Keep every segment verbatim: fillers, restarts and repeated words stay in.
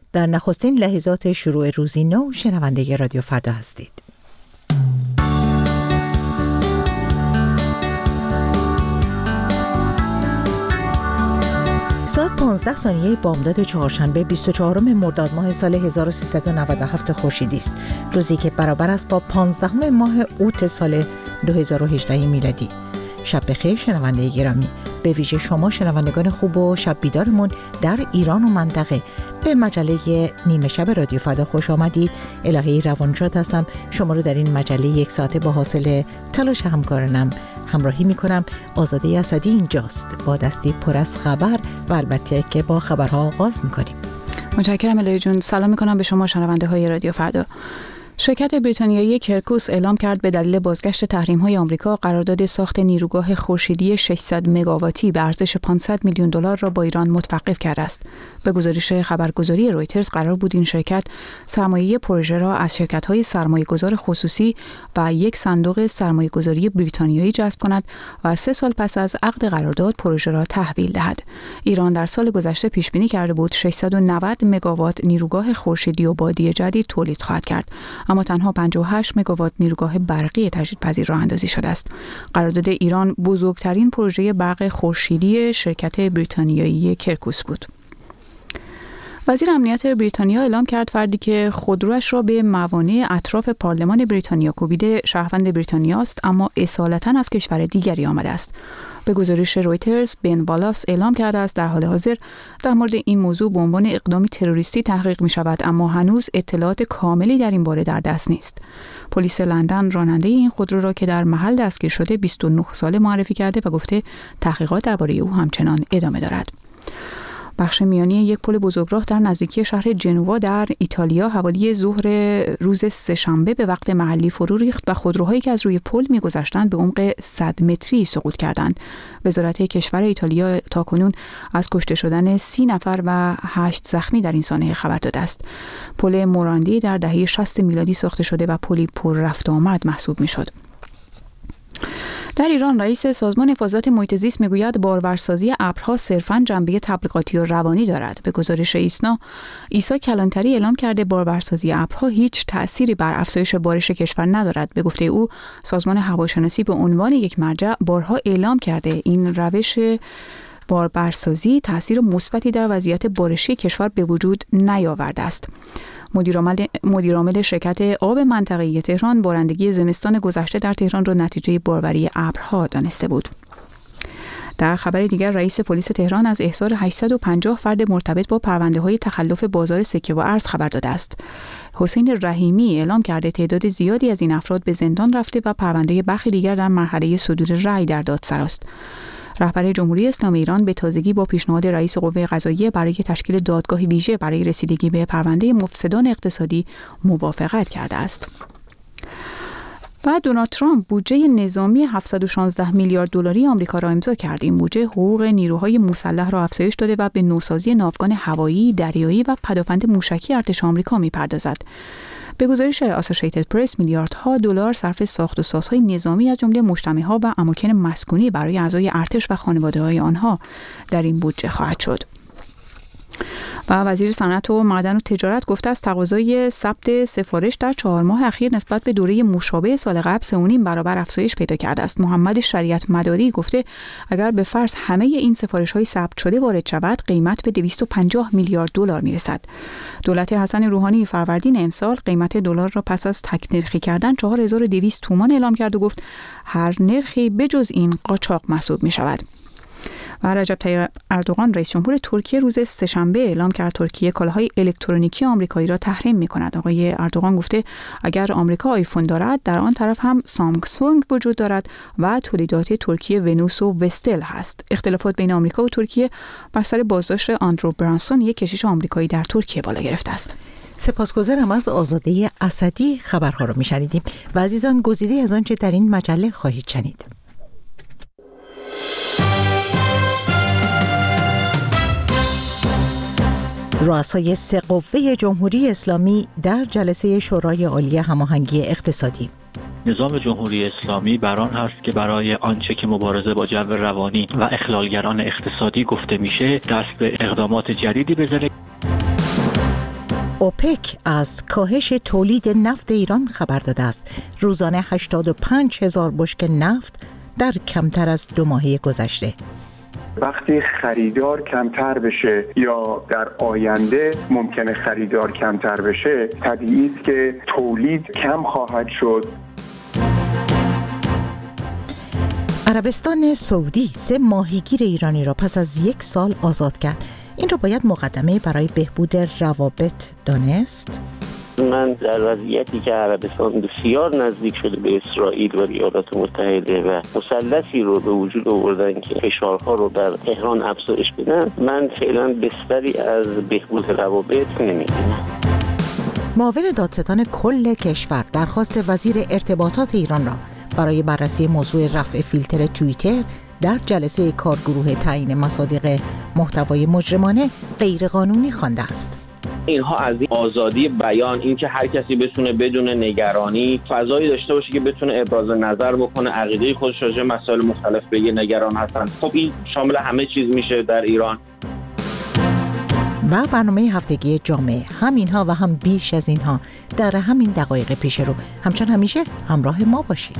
در نخستین لحظات شروع روزی نو شنونده رادیو فردا هستید. ساعت پانزده ثانیه بامداد چهارشنبه بیست و چهارم مرداد ماه سال هزار و سیصد و نود و هفت خورشیدی است، روزی که برابر است با پانزدهم ماه اوت سال دو هزار و هجده میلادی. شب بخیر شنونده گرامی، به ویژه شما شنوندگان خوب و شب بیدارمون در ایران و منطقه. به مجله نیمه شب رادیو فردا خوش آمدید. الهی روانشاد هستم، شما رو در این مجله یک ساعته با حاصل تلاش همکارانم همراهی میکنم. آزاده اسدی اینجاست با دستی پر از خبر و البته که با خبرها آغاز میکنیم. متشکرم الهی جون. سلام میکنم به شما شنونده های رادیو فردا. شرکت بریتانیایی کرکوس اعلام کرد به دلیل بازگشت تحریم‌های آمریکا قرارداد ساخت نیروگاه خورشیدی ششصد مگاواتی به ارزش پانصد میلیون دلار را با ایران متوقف کرده است. به گزارش خبرگزاری رویترز قرار بود این شرکت سرمایه پروژه را از شرکت‌های سرمایه‌گذار خصوصی و یک صندوق سرمایه‌گذاری بریتانیایی جذب کند و سه سال پس از عقد قرارداد پروژه را تحویل دهد. ایران در سال گذشته پیش بینی کرده بود ششصد و نود مگاوات نیروگاه خورشیدی و بادی جدید تولید خواهد کرد، اما تنها پنجاه و هشت مگاوات نیروگاه برقی تجدیدپذیر راه اندازی شده است. قرارداد ایران بزرگترین پروژه برق خورشیدی شرکت بریتانیایی کرکوس بود. وزیر امنیت بریتانیا اعلام کرد فردی که خودروش را به موانع اطراف پارلمان بریتانیا کوبیده شهروند بریتانیا است، اما اصالتاً از کشور دیگری آمده است. به گزارش رویترز بن والاس اعلام کرده است در حال حاضر در مورد این موضوع به عنوان اقدامی تروریستی تحقیق می شود، اما هنوز اطلاعات کاملی در این باره در دست نیست. پلیس لندن راننده این خودرو را که در محل دستگیر شده بیست و نه ساله معرفی کرده و گفته تحقیقات درباره او همچنان ادامه دارد. بخش میانی یک پل بزرگراه در نزدیکی شهر جنوا در ایتالیا حوالی ظهر روز سه‌شنبه به وقت محلی فرو ریخت و خودروهایی که از روی پل می‌گذشتند به عمق صد متری سقوط کردند. وزارت کشور ایتالیا تاکنون از کشته شدن سی نفر و هشت زخمی در این سانحه خبر داده است. پل موراندی در دهه شصت میلادی ساخته شده و پلی پر رفت و آمد محسوب می‌شد. در ایران رئیس سازمان حفاظت محیط زیست میگوید بارورسازی ابرها صرفاً جنبه تبلیغاتی و روانی دارد. به گزارش ایسنا عیسی کلانتری اعلام کرده بارورسازی ابرها هیچ تأثیری بر افزایش بارش کشور ندارد. به گفته او سازمان هواشناسی به عنوان یک مرجع بارها اعلام کرده این روش بارورسازی تأثیر مثبتی در وضعیت بارشی کشور به وجود نیاورده است. مدیرعامل شرکت آب منطقه‌ای تهران بارندگی زمستان گذشته در تهران را نتیجه باروری ابرها دانسته بود. در خبر دیگر رئیس پلیس تهران از احضار هشتصد و پنجاه فرد مرتبط با پرونده‌های تخلف بازار سکه و ارز خبر داده است. حسین رحیمی اعلام کرده تعداد زیادی از این افراد به زندان رفته و پرونده برخی دیگر در مرحله صدور رأی در دادسرا است. رهبر جمهوری اسلامی ایران به تازگی با پیشنهاد رئیس قوه قضاییه برای تشکیل دادگاهی ویژه برای رسیدگی به پرونده مفسدان اقتصادی موافقت کرده است. و دونالد ترامپ بودجه نظامی هفتصد و شانزده میلیارد دلاری آمریکا را امضا کرد. این بودجه حقوق نیروهای مسلح را افزایش داده و به نوسازی ناوگان هوایی، دریایی و پدافند موشکی ارتش آمریکا می‌پردازد. به گزارش آسوشیتد پرس میلیاردها دلار صرف ساخت و سازهای نظامی از جمله مجتمع‌ها و اماکن مسکونی برای اعضای ارتش و خانواده‌های آنها در این بودجه خواهد شد. و وزیر صنعت و معدن و تجارت گفته است تقاضای ثبت سفارش در چهار ماه اخیر نسبت به دوره مشابه سال قبل سه و نیم برابر افزایش پیدا کرده است. محمد شریعت مداری گفته اگر به فرض همه این سفارش‌های ثبت شده وارد شود قیمت به دویست و پنجاه میلیارد دلار میرسد. دولت حسن روحانی فروردین امسال قیمت دلار را پس از تک‌نرخی کردن چهار هزار و دویست تومان اعلام کرد و گفت هر نرخی بجز این قاچاق محسوب می‌شود. و رجب طیب اردوغان رئیس جمهور ترکیه روز سه‌شنبه اعلام کرد ترکیه کالاهای الکترونیکی آمریکایی را تحریم می‌کند. آقای اردوغان گفته اگر آمریکا آیفون دارد در آن طرف هم سامسونگ وجود دارد و تولیدات ترکیه ونوس و وستل هست. اختلافات بین آمریکا و ترکیه بر سر بازداشت آندرو برانسون یک کشیش آمریکایی در ترکیه بالا گرفته است. سپاسگزارم از آزاده اسدی. خبرها را می‌شنیدیم و عزیزان گزیده از آنچه در این مجله خواهید شنید. رؤسای سه قوه جمهوری اسلامی در جلسه شورای عالی هماهنگی اقتصادی. نظام جمهوری اسلامی بران هست که برای آنچه که مبارزه با جو روانی و اخلالگران اقتصادی گفته میشه دست به اقدامات جدیدی بزنه. اوپک از کاهش تولید نفت ایران خبر داده است. روزانه هشتاد و پنج هزار بشکه نفت در کمتر از دو ماهه گذشته. وقتی خریدار کمتر بشه یا در آینده ممکنه خریدار کمتر بشه، طبیعی است که تولید کم خواهد شد. عربستان سعودی سه ماهیگیر ایرانی را پس از یک سال آزاد کرد. این را باید مقدمه برای بهبود روابط دانست؟ من در وضعیتی که عربستان بسیار نزدیک شده به اسرائیل و ایالات متحده و مثلثی رو به وجود آوردن که فشارها رو در تهران افزایش بدن، من فعلا بستری از بهبود روابط نمی‌بینم. معاون دادستان کل کشور درخواست وزیر ارتباطات ایران را برای بررسی موضوع رفع فیلتر توییتر در جلسه کارگروه تعیین مصادیق محتوای مجرمانه غیرقانونی خوانده است. اینها از این آزادی بیان، این که هر کسی بتونه بدون نگرانی فضایی داشته باشه که بتونه ابراز نظر بکنه، عقیده خودش راجع به مسائل مختلف بگه، نگران هستن. خب این شامل همه چیز میشه در ایران. و برنامه هفتگی جامعه، هم اینها و هم بیش از اینها در همین دقایق پیش رو. همچون همیشه همراه ما باشید.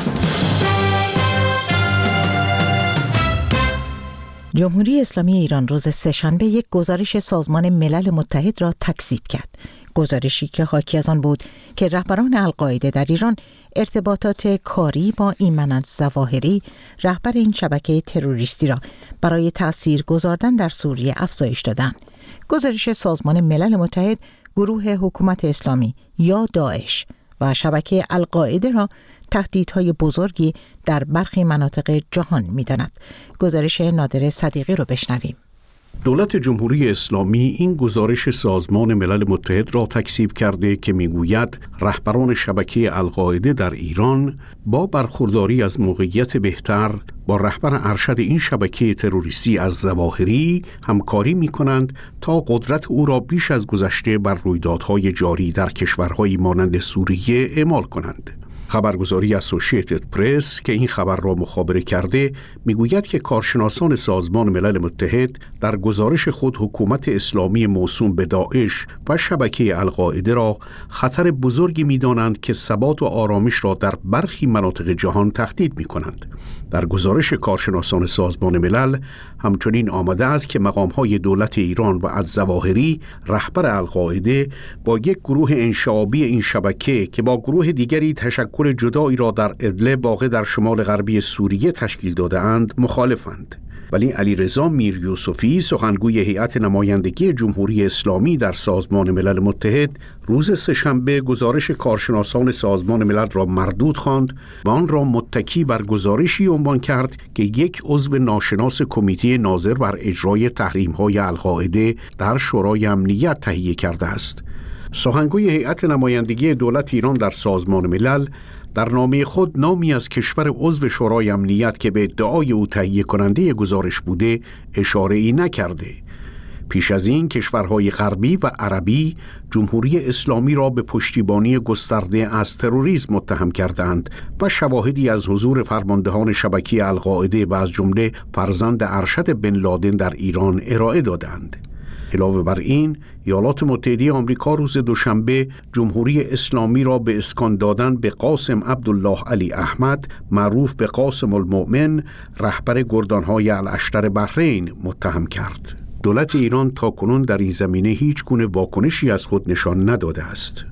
جمهوری اسلامی ایران روز سه‌شنبه یک گزارش سازمان ملل متحد را تکذیب کرد. گزارشی که حاکی از آن بود که رهبران القاعده در ایران ارتباطات کاری با ایمن الظواهری، رهبر این شبکه تروریستی را برای تأثیر گذاردن در سوریه افزایش دادند. گزارش سازمان ملل متحد گروه حکومت اسلامی یا داعش و شبکه القاعده را تهدیدهای بزرگی در برخی مناطق جهان می‌داند. گزارش نادر صدیقی رو بشنویم. دولت جمهوری اسلامی این گزارش سازمان ملل متحد را تکذیب کرده که میگوید رهبران شبکه القاعده در ایران با برخورداری از موقعیت بهتر با رهبر ارشد این شبکه تروریستی الظواهری همکاری می‌کنند تا قدرت او را بیش از گذشته بر رویدادهای جاری در کشورهای مانند سوریه اعمال کنند. خبرگزاری اسوسییتد پرس که این خبر را مخابره کرده میگوید که کارشناسان سازمان ملل متحد در گزارش خود حکومت اسلامی موسوم به داعش و شبکه القاعده را خطر بزرگی می‌دانند که ثبات و آرامش را در برخی مناطق جهان تهدید می‌کنند. در گزارش کارشناسان سازمان ملل همچنین آمده است که مقام‌های دولت ایران و الظواهری رهبر القاعده با یک گروه انشعابی این شبکه که با گروه دیگری تشکل جدایی را در ادلب واقع در شمال غربی سوریه تشکیل داده‌اند مخالفند. ولی علیرضا میریوسفی سخنگوی هیئت نمایندگی جمهوری اسلامی در سازمان ملل متحد روز سه‌شنبه گزارش کارشناسان سازمان ملل را مردود خواند و آن را متکی بر گزارشی عنوان کرد که یک عضو ناشناس کمیته ناظر بر اجرای تحریم‌های القاعده در شورای امنیت تهیه کرده است. سخنگوی هیئت نمایندگی دولت ایران در سازمان ملل در نامه خود نامی از کشور عضو شورای امنیت که به ادعای او تهیه کننده گزارش بوده اشاره‌ای نکرده. پیش از این کشورهای غربی و عربی جمهوری اسلامی را به پشتیبانی گسترده از تروریسم متهم کردند و شواهدی از حضور فرماندهان شبکه القاعده و از جمله فرزند ارشد بن لادن در ایران ارائه دادند. علاوه بر این، ایالات متحده آمریکا روز دوشنبه جمهوری اسلامی را به اسکان دادن به قاسم عبدالله علی احمد معروف به قاسم المؤمن رهبر گردانهای الاشتر بحرین متهم کرد. دولت ایران تاکنون در این زمینه هیچ گونه واکنشی از خود نشان نداده است.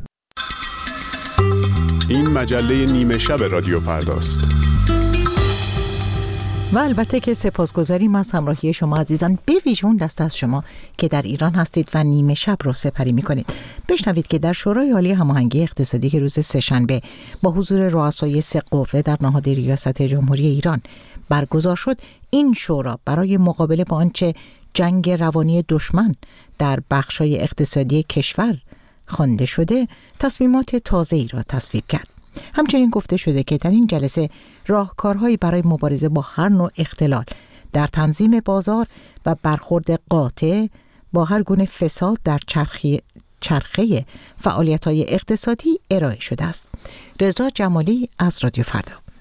این مجله نیمه شب رادیو فرداست. و البته که سپاسگزاریم از همراهی شما عزیزان، به ویژه اون دست از شما که در ایران هستید و نیمه شب رو سپری میکنید. بشنوید که در شورای عالی هماهنگی اقتصادی که روز سه‌شنبه با حضور رؤسای سه قوه در نهاد ریاست جمهوری ایران برگزار شد، این شورا برای مقابله با آنچه جنگ روانی دشمن در بخشای اقتصادی کشور خوانده شده تصمیمات تازه‌ای را تصویب کرد. همچنین گفته شده که در این جلسه راهکارهایی برای مبارزه با هر نوع اختلال در تنظیم بازار و برخورد قاطع با هر گونه فساد در چرخی چرخه فعالیت‌های اقتصادی ارائه شده است. رضا جمالی از رادیو فردا.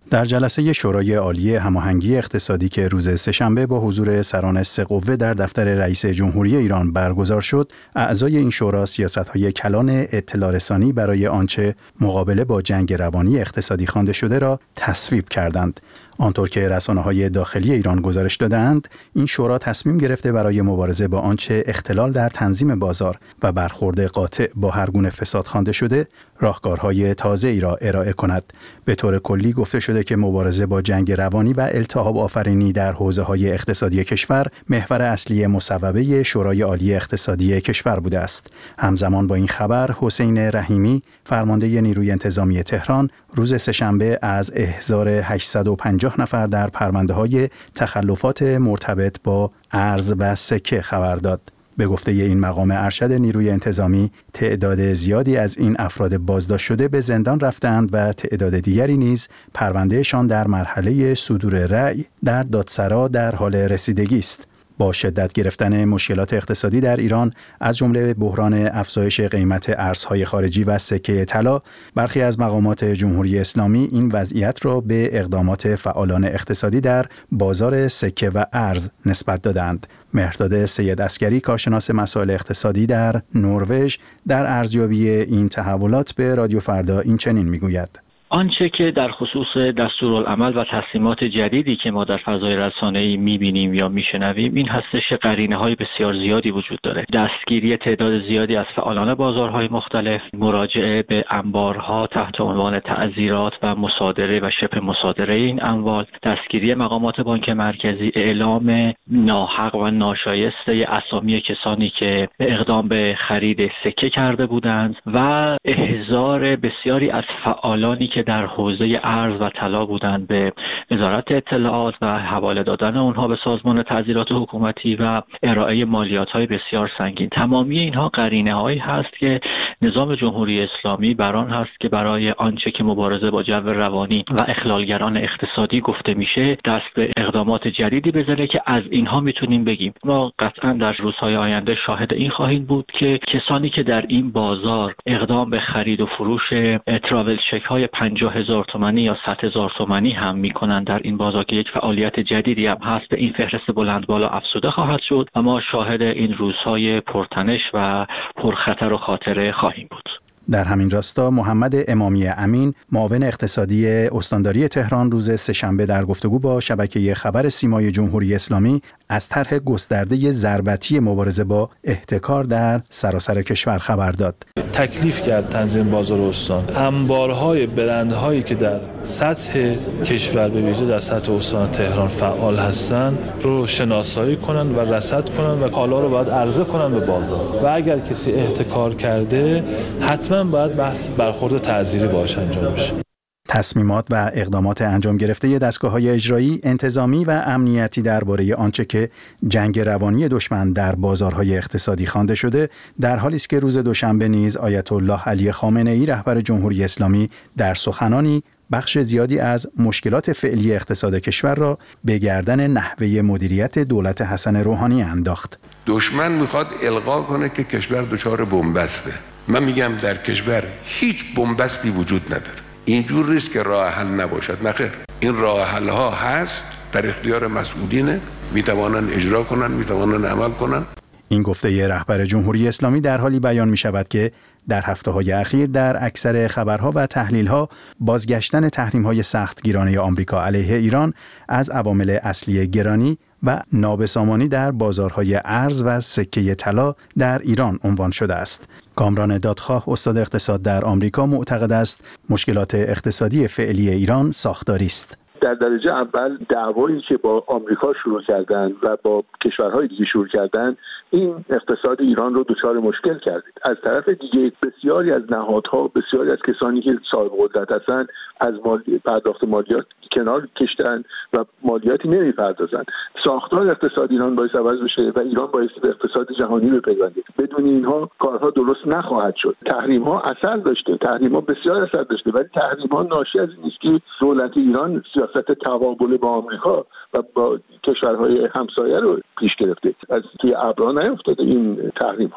در جلسه شورای عالی هماهنگی اقتصادی که روز سه‌شنبه با حضور سران سه قوه در دفتر رئیس جمهوری ایران برگزار شد، اعضای این شورا سیاست‌های کلان اطلاع رسانی برای آنچه مقابله با جنگ روانی اقتصادی خوانده شده را تصویب کردند. آنطور که رسانه‌های داخلی ایران گزارش دادند، این شورا تصمیم گرفته برای مبارزه با آنچه اختلال در تنظیم بازار و برخورد قاطع با هر گونه فساد خوانده شده، راهکارهای تازه‌ای را ارائه کند. به طور کلی گفته شده که مبارزه با جنگ روانی و التهاب آفرینی در حوزه‌های اقتصادی کشور محور اصلی مصوبه شورای عالی اقتصادی کشور بوده است. همزمان با این خبر، حسین رحیمی، فرمانده نیروی انتظامی تهران، روز سه‌شنبه از احضار هشتصد و پنجاه نفر در پرونده‌های تخلفات مرتبط با ارز و سکه خبر داد. به گفته این مقام ارشد نیروی انتظامی، تعداد زیادی از این افراد بازداشت شده به زندان رفتند و تعداد دیگری نیز پروندهشان در مرحله صدور رأی در دادسرا در حال رسیدگی است. با شدت گرفتن مشکلات اقتصادی در ایران، از جمله بحران افزایش قیمت ارزهای خارجی و سکه طلا، برخی از مقامات جمهوری اسلامی این وضعیت را به اقدامات فعالان اقتصادی در بازار سکه و ارز نسبت دادند. مهرداد سید عسکری، کارشناس مسائل اقتصادی در نروژ، در ارزیابی این تحولات به رادیو فردا این چنین میگوید: آنچه که در خصوص دستورالعمل و تصمیمات جدیدی که ما در فضای رسانه‌ای می‌بینیم یا می‌شنویم، این هستش قرینه‌های بسیار زیادی وجود داره. دستگیری تعداد زیادی از فعالان بازارهای مختلف، مراجعه به انبارها تحت عنوان تعزیرات و مصادره و شبه مصادره این اموال، دستگیری مقامات بانک مرکزی، اعلام ناحق و ناشایسته اسامی کسانی که اقدام به خرید سکه کرده بودند و احضار بسیاری از فعالانی که در حوزه ارز و طلا بودند به وزارت اطلاعات و حواله دادن اونها به سازمان تعزیرات حکومتی و ارائه مالیات‌های بسیار سنگین. تمامی اینها قرینه‌هایی هست که نظام جمهوری اسلامی بران هست که برای آنچه که مبارزه با جو روانی و اخلالگران اقتصادی گفته میشه دست به اقدامات جدیدی بزنه که از اینها میتونیم بگیم ما قطعا در روزهای آینده شاهد این خواهیم بود که کسانی که در این بازار اقدام به خرید و فروش تراول چک های پنجاه هزار تومانی یا صد هزار تومانی هم میکنن در این بازار که یک فعالیت جدیدی هم هست، به این فهرست بلند بالا افزوده خواهد شد و ما شاهد این روزهای پرتنش و پرخطر و خاطره خواهیم بود. در همین راستا محمد امامی امین، معاون اقتصادی استانداری تهران، روز سه‌شنبه در گفتگو با شبکه خبر سیمای جمهوری اسلامی از طرح گسترده ضربتی مبارزه با احتکار در سراسر کشور خبر داد. تکلیف کرد تنظیم بازار استان انبارهای برندهایی که در سطح کشور به ویژه در سطح استان تهران فعال هستند رو شناسایی کنن و رصد کنن و کالا رو باید عرضه کنن به بازار و اگر کسی احتکار کرده حتما باید بحث برخورد تعزیری باهاش انجام بشه. تصمیمات و اقدامات انجام گرفته دستگاه‌های اجرایی، انتظامی و امنیتی درباره آنچه که جنگ روانی دشمن در بازارهای اقتصادی خوانده شده، در حالی است که روز دوشنبه نیز آیت الله علی خامنه‌ای رهبر جمهوری اسلامی در سخنانی بخش زیادی از مشکلات فعلی اقتصاد کشور را به گردن نحوه مدیریت دولت حسن روحانی انداخت. دشمن میخواد القا کنه که کشور دچار بنبسته. من میگم در کشور هیچ بنبستی وجود نداره. اینجور نیست که راه حل نباشد، نخیر، این راه حل ها هست، در اختیار مسئولینه، میتوانن اجرا کنن، میتوانن عمل کنن. این گفته رهبر جمهوری اسلامی در حالی بیان می شود که در هفته‌های اخیر در اکثر خبرها و تحلیل‌ها بازگشتن تحریم‌های سختگیرانه آمریکا علیه ایران از عوامل اصلی گرانی و نابسامانی در بازارهای ارز و سکه طلا در ایران عنوان شده است. کامران دادخواه، استاد اقتصاد در آمریکا، معتقد است مشکلات اقتصادی فعلی ایران ساختاری است. در درجه اول دعوایی که با آمریکا شروع کردن و با کشورهای دیگه شروع کردن این اقتصاد ایران رو دچار مشکل کرد. از طرف دیگه بسیاری از نهادها، بسیاری از کسانی که صاحب قدرت هستند از مالی پرداخت مالیات کنار کشتن و مالیاتی نمیپردازن. ساختار اقتصاد ایران باعث عوض بشه و ایران باعث به اقتصاد جهانی بپیونده. بدون اینها کارها درست نخواهد شد. تحریم ها اثر داشته، تحریم ها بسیار اثر داشته، ولی تحریم ها ناشی از این است که دولت ایران سیاست تقابل با آمریکا و با کشورهای همسایه رو پیش گرفته. از توی ابرا نیفتاده این تحریم ها.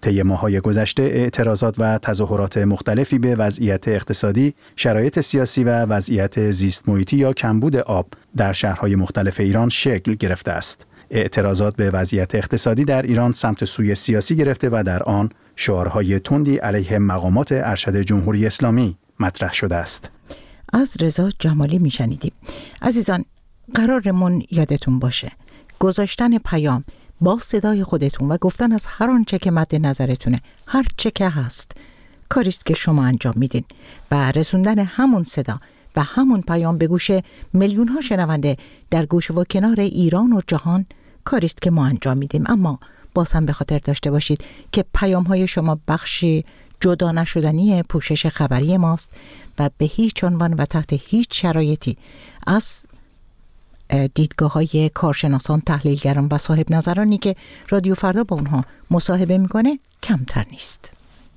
طی ماه‌های گذشته اعتراضات و تظاهرات مختلفی به وضعیت اقتصادی، شرایط سیاسی و وضعیت زیست محیطی یا کمبود آب در شهرهای مختلف ایران شکل گرفته است. اعتراضات به وضعیت اقتصادی در ایران سمت سوی سیاسی گرفته و در آن شعارهای تندی علیه مقامات ارشد جمهوری اسلامی مطرح شده است. از رضا جمالی میشنیدیم. عزیزان، قرارمون یادتون باشه گذاشتن پیام با صدای خودتون و گفتن از هر آنچه که مد نظرتونه، هر چه که هست، کاریست که شما انجام میدین و رسوندن همون صدا و همون پیام به گوش میلیون ها شنونده در گوش و کنار ایران و جهان کاریست که ما انجام میدیم. اما باز هم به خاطر داشته باشید که پیام های شما بخشی جدا نشدنی پوشش خبری ماست و به هیچ عنوان و تحت هیچ شرایطی از دیدگاه های کارشناسان، تحلیلگران و صاحب نظرانی که رادیو فردا با اونها مصاحبه میکنه کمتر نیست.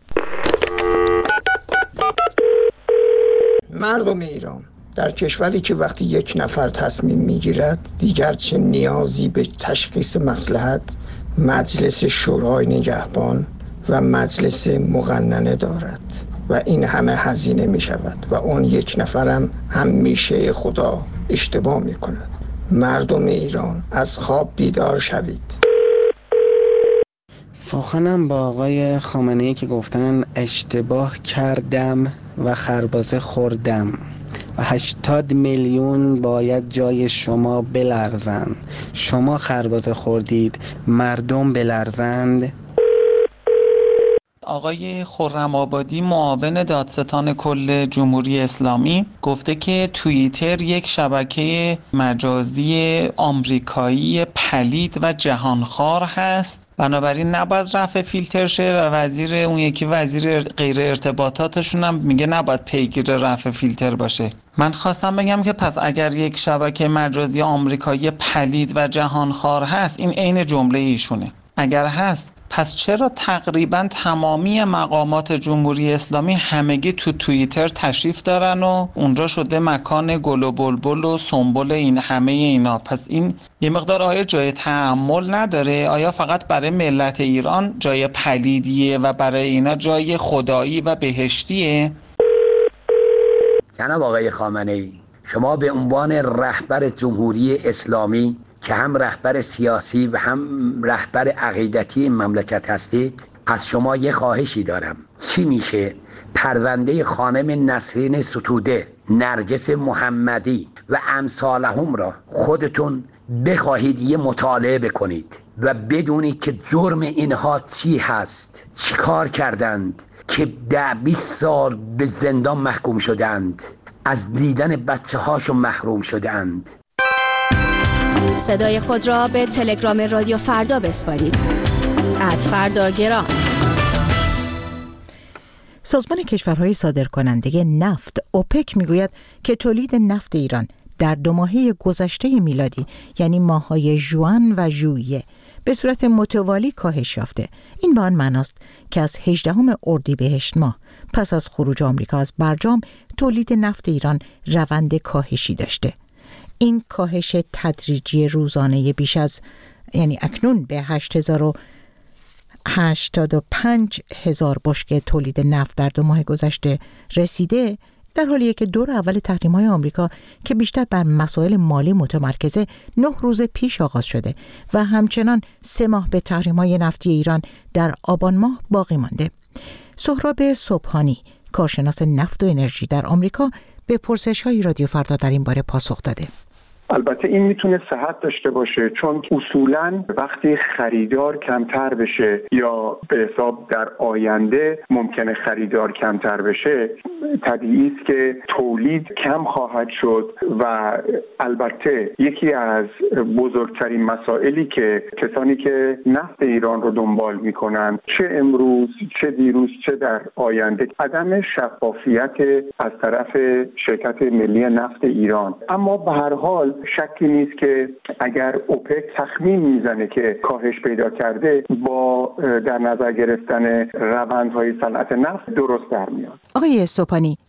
مردم ایران در کشوری که وقتی یک نفر تصمیم میگیرد دیگر چه نیازی به تشخیص مصلحت مجلس شورای نگهبان و مجلس مقننه دارد و این همه هزینه می شود و اون یک نفرم همیشه خدا اشتباه می کند. مردم ایران از خواب بیدار شوید. سخنم با آقای خامنه‌ای که گفتن اشتباه کردم و خربزه خوردم و هشتاد میلیون باید جای شما بلرزند. شما خربزه خوردید، مردم بلرزند. آقای خرم آبادی معاون دادستان کل جمهوری اسلامی گفته که توییتر یک شبکه مجازی آمریکایی پلید و جهانخوار هست، بنابراین نباید رفع فیلتر شه و وزیر اون یکی وزیر غیر ارتباطاتشون هم میگه نباید پیگیر رفع فیلتر باشه. من خواستم بگم که پس اگر یک شبکه مجازی آمریکایی پلید و جهانخوار هست، این عین جمله ایشونه. اگر هست پس چرا تقریبا تمامی مقامات جمهوری اسلامی همگی تو توییتر تشریف دارن و اونجا شده مکان گل و بلبل و سنبل این همه اینا؟ پس این یه مقدار آیا جای تأمل نداره؟ آیا فقط برای ملت ایران جای پلیدیه و برای اینا جای خدایی و بهشتیه؟ جناب آقای خامنه‌ای، شما به عنوان رهبر جمهوری اسلامی که هم رهبر سیاسی و هم رهبر عقیدتی این مملکت هستید، از شما یه خواهشی دارم. چی میشه پرونده خانم نسرین ستوده، نرگس محمدی و امثالهم را خودتون بخواهید یه مطالعه بکنید و بدونید که جرم اینها چی هست، چی کار کردند که ده بیست سال به زندان محکوم شدند، از دیدن بچه هاشون محروم شدند. صدای خود را به تلگرام رادیو فردا بسپارید. ات فردا گرام. سازمان کشورهای صادرکننده نفت اوپک میگوید که تولید نفت ایران در دو ماهه گذشته میلادی، یعنی ماه‌های ژوئن و ژوئیه، به صورت متوالی کاهش یافته. این به آن معناست که از هجدهم اردیبهشت ماه پس از خروج آمریکا از برجام، تولید نفت ایران روند کاهشی داشته. این کاهش تدریجی روزانه بیش از یعنی اکنون به هشتاد و پنج هزار بشکه تولید نفت در دو ماه گذشته رسیده، در حالیه که دور اول تحریم‌های آمریکا که بیشتر بر مسائل مالی متمرکزه نه روز پیش آغاز شده و همچنان سه ماه به تحریم‌های نفتی ایران در آبان ماه باقی مانده. سهراب صبحانی، کارشناس نفت و انرژی در آمریکا، به پرسش‌های رادیو فردا در این باره پاسخ داده. البته این میتونه صحت داشته باشه، چون اصولاً وقتی خریدار کمتر بشه یا به حساب در آینده ممکنه خریدار کمتر بشه، طبیعی است که تولید کم خواهد شد و البته یکی از بزرگترین مسائلی که کسانی که نفت ایران رو دنبال میکنن، چه امروز چه دیروز چه در آینده، عدم شفافیت از طرف شرکت ملی نفت ایران. اما به هر حال شکی نیست که اگر اوپک تخمین میزنه که کاهش پیدا کرده، با در نظر گرفتن روندهای صنعت نفت درست در میاد. آقای صبحانی،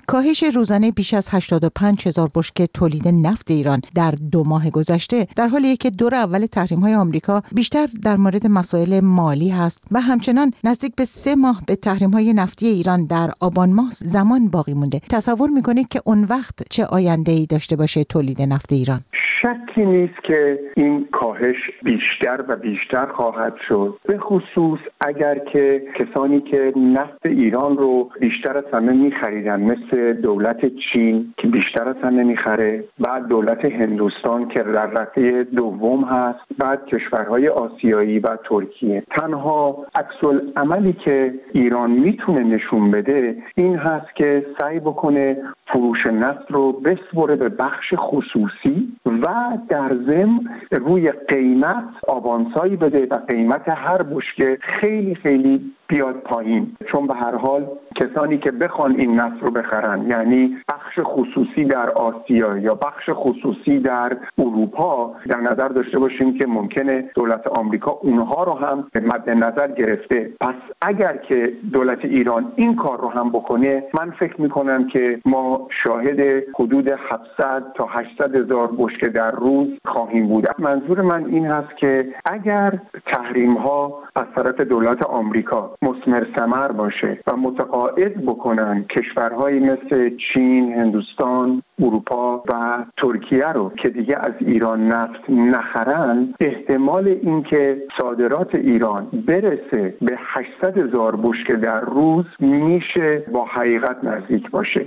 کاهش روزانه بیش از هشتاد و پنج هزار بشکه تولید نفت ایران در دو ماه گذشته در حالیه که دور اول تحریم‌های آمریکا بیشتر در مورد مسائل مالی هست و همچنان نزدیک به سه ماه به تحریم‌های نفتی ایران در آبان ماه زمان باقی مونده. تصور می‌کنید که اون وقت چه آینده‌ای داشته باشه تولید نفت ایران؟ شکی نیست که این کاهش بیشتر و بیشتر خواهد شد، به خصوص اگر که کسانی که نفت ایران رو بیشتر از همه می‌خریدن مثل دولت چین که بیشتر از همه می‌خره، بعد دولت هندوستان که در رتبه دوم هست، بعد کشورهای آسیایی و ترکیه. تنها عکس‌العملی که ایران میتونه نشون بده این هست که سعی بکنه فروش نفت رو بسپره به بخش خصوصی و در ضمن روی قیمت آوانسایی بده و قیمت هر بشکه خیلی خیلی بیاد پایین، چون به هر حال کسانی که بخوان این نفت رو بخرن، یعنی بخش خصوصی در آسیا یا بخش خصوصی در اروپا، در نظر داشته باشیم که ممکنه دولت آمریکا اونها رو هم مد نظر گرفته. پس اگر که دولت ایران این کار رو هم بکنه، من فکر میکنم که ما شاهد حدود هفتصد تا هشتصد هزار بشکه در روز خواهیم بود. منظور من این هست که اگر تحریم ها از طرف دولت آمریکا مثمر ثمر باشه و متقاعد بکنن کشورهایی مثل چین، هندوستان، اروپا و ترکیه رو که دیگه از ایران نفت نخرن، احتمال اینکه صادرات ایران برسه به هشتصد هزار بشکه در روز میشه با حقیقت نزدیک باشه.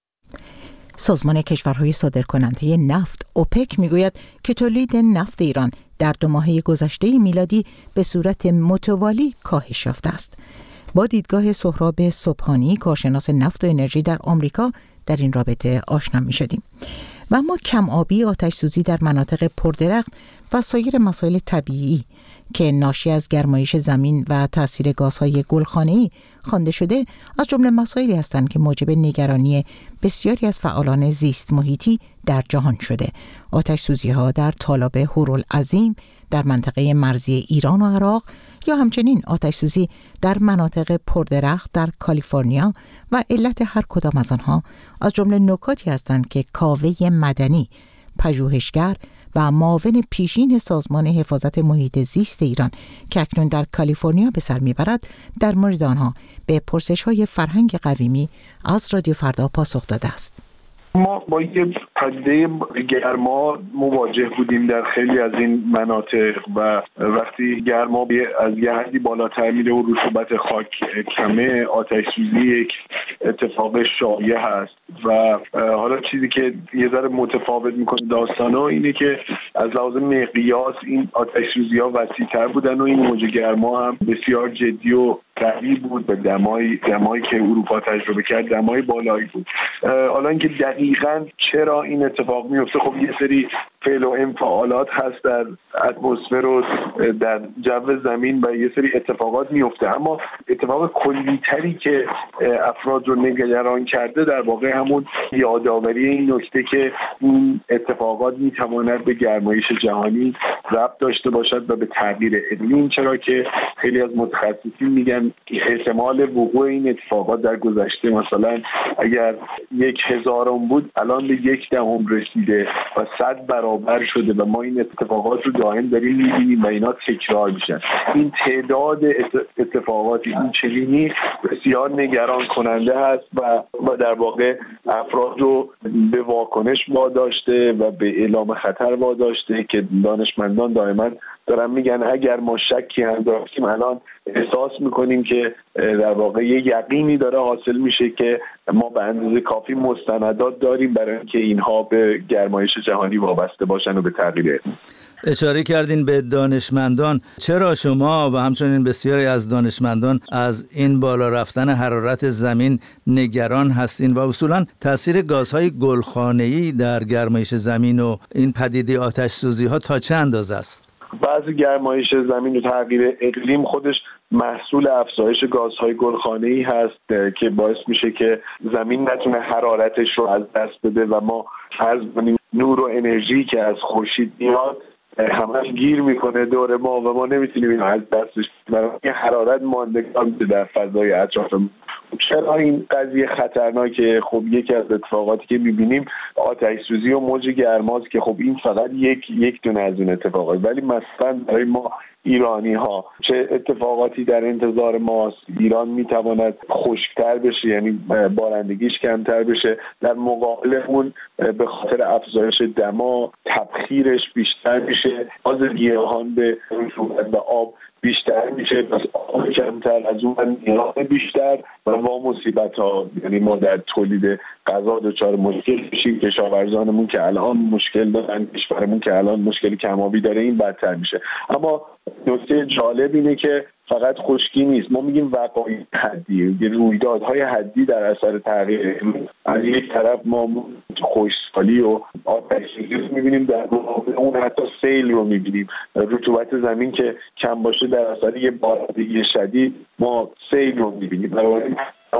سازمان کشورهای صادرکننده نفت اوپک میگوید که تولید نفت ایران در دو ماهه گذشته میلادی به صورت متوالی کاهش یافته است. با دیدگاه سهراب صبحانی، کارشناس نفت و انرژی در آمریکا، در این رابطه آشنا می‌شدیم. و اما کم آبی، آتش سوزی در مناطق پردرخت و سایر مسائل طبیعی که ناشی از گرمایش زمین و تاثیر گازهای گلخانه‌ای خوانده شده از جمله مسائلی هستند که موجب نگرانی بسیاری از فعالان زیست محیطی در جهان شده. آتش سوزی‌ها در تالاب هورالعظیم در منطقه مرزی ایران و عراق یا همچنین آتش سوزی در مناطق پردرخت در کالیفرنیا و علت هر کدام از آنها از جمله نکاتی هستند که کاوه مدنی، پژوهشگر و معاون پیشین سازمان حفاظت محیط زیست ایران که اکنون در کالیفرنیا به سر میبرد در مورد آنها به پرسش‌های فرهنگ قویمی از رادیو فردا پاسخ داده است. ما با یه پدیده گرما مواجه بودیم در خیلی از این مناطق و وقتی گرما از یه حدی بالاتر میره و رطوبت خاک کمه، آتش سوزی یک اتفاق شایع هست. و حالا چیزی که یه ذره متفاوت میکنه داستانو اینه که از لحاظ مقیاس این آتش سوزی ها وسیع‌تر بودن و این موج گرما هم بسیار جدی و قوی بود به دمای دمایی که اروپا تجربه کرد، دمای بالایی بود. حالا اینکه دقیقاً چرا این اتفاق میفته، خب یه سری فعل و انفعالات هست در اتمسفر و در جو زمین و یه سری اتفاقات میفته، اما اتفاق کلی‌تری که افراد رو نگران کرده در واقع همون یادآوری این نکته که این اتفاقات میتواند به گرمایش جهانی ربط داشته باشد و به تغییر اقلیم، چرا که خیلی از متخصصین میگن احتمال وقوع این اتفاقات در گذشته مثلا اگر یک هزارم بود الان به یک دهم رسیده و صد برابر شده و ما این اتفاقات رو دائم داریم میبینیم و اینا تکرار میشن. این تعداد اتفاقات این چنینی بسیار نگران کننده هست و و در واقع افراد رو به واکنش واداشته و به اعلام خطر واداشته که دانشمندان دائما دارن میگن اگر ما شکی هم داشتیم الان احساس میکنیم که در واقع یه یقینی داره حاصل میشه که ما به اندازه کافی مستندات داریم برای اینکه اینها به گرمایش جهانی وابسته باشن و به تغییر. اشاره کردین به دانشمندان، چرا شما و همچنین بسیاری از دانشمندان از این بالا رفتن حرارت زمین نگران هستین و اصولا تاثیر گازهای گلخانه‌ای در گرمایش زمین و این پدیده آتش سوزی ها تا چه اندازه است؟ بعضی گرمایش زمین و تغییر اقلیم خودش محصول افزایش گازهای گلخانه‌ای هست که باعث میشه که زمین نتونه حرارتش رو از دست بده و ما فرض کنیم نور و انرژی که از خورشید میاد همش گیر میکنه دور ما و ما نمیتونیم اینو از دستش بدیم. این حرارت ماندگار در فضای اطرافمون. چرا این قضیه خطرناکه؟ خب یکی از اتفاقاتی که میبینیم آتش سوزی و موج گرماست که خب این فقط یک یک دونه از اون اتفاقات، ولی مثلا برای ما ایرانی ها چه اتفاقاتی در انتظار ماست؟ ایران میتواند خشکتر بشه، یعنی بارندگیش کمتر بشه، در مقابل اون به خاطر افزایش دما تبخیرش بیشتر میشه، باز گیاهان به رطوبت و آب بیشتر میشه، پس آب کمتر، از اون نیاز بیشتر و ما مصیبت ها، یعنی ما در تولید غذا دچار مشکل میشیم، کشاورزانمون که الان مشکل دارن، کشورمون که الان مشکل کم‌آبی داره، این بدتر میشه. اما نکته جالب اینه که فقط خشکی نیست، ما میگیم وقایع حدی، رویدادهای حدی در اثر تغییر اقلیم. از یک طرف ما خشکسالی و آتش‌سوزی رو میبینیم، در مقابل اون حتی سیل رو میبینیم، رطوبت زمین که کم باشه در اثر یه بارندگی شدید ما سیل رو میبینیم. بنابراین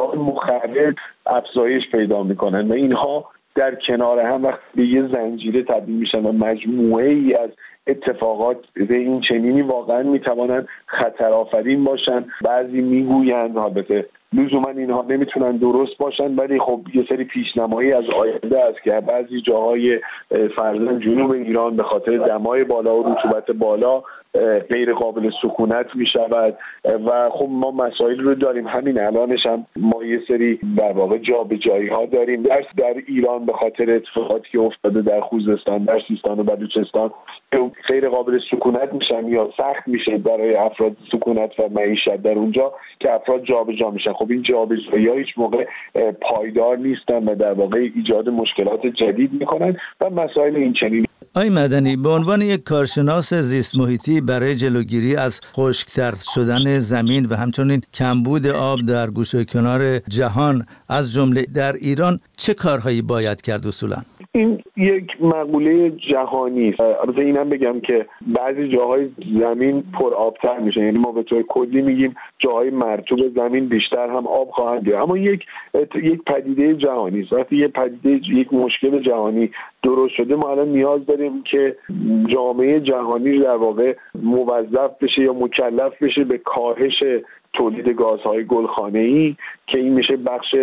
مخرب افزایش پیدا میکنن و اینها در کنار هم وقتی به یه زنجیره تبدیل میشن و مجموعه ای از اتفاقات به این چنینی واقعا میتوانند خطرآفرین باشن. بعضی میگویند، البته لزوما اینها نمیتونن درست باشن، ولی خب یه سری پیشنمایی از آینده است که بعضی جاهای فرضاً جنوب ایران به خاطر دمای بالا و رطوبت بالا غیر قابل سکونت می شود و خب ما مسائل رو داریم. همین الانش هم ما یه سری در واقع جابجایی ها داریم در در ایران به خاطر اتفاقاتی که افتاده در خوزستان، در سیستان و بلوچستان، غیر قابل سکونت میشن یا سخت میشه برای افراد سکونت و معیشت در اونجا که افراد جابجا میشن. خب این جابجایی‌ها هیچ موقع پایدار نیستن و در واقع ایجاد مشکلات جدید میکنن و مسائل این چنین. آقای مدنی، به عنوان یک کارشناس زیست محیطی برای جلوگیری از خشک‌تر شدن زمین و همچنین کمبود آب در گوشه و کنار جهان از جمله در ایران چه کارهایی باید کرد اصولاً؟ این یک مقوله جهانی است. البته اینم بگم که بعضی جاهای زمین پر آبتر میشه، یعنی ما به طور کلی میگیم جاهای مرطوب زمین بیشتر هم آب خواهند گرفت، اما یک یک پدیده جهانی است. وقتی یک پدیده یک مشکل جهانی درست شده، ما الان نیاز داریم که جامعه جهانی در واقع موظف بشه یا مکلف بشه به کاهش تولید گازهای گلخانه‌ای که این میشه بخش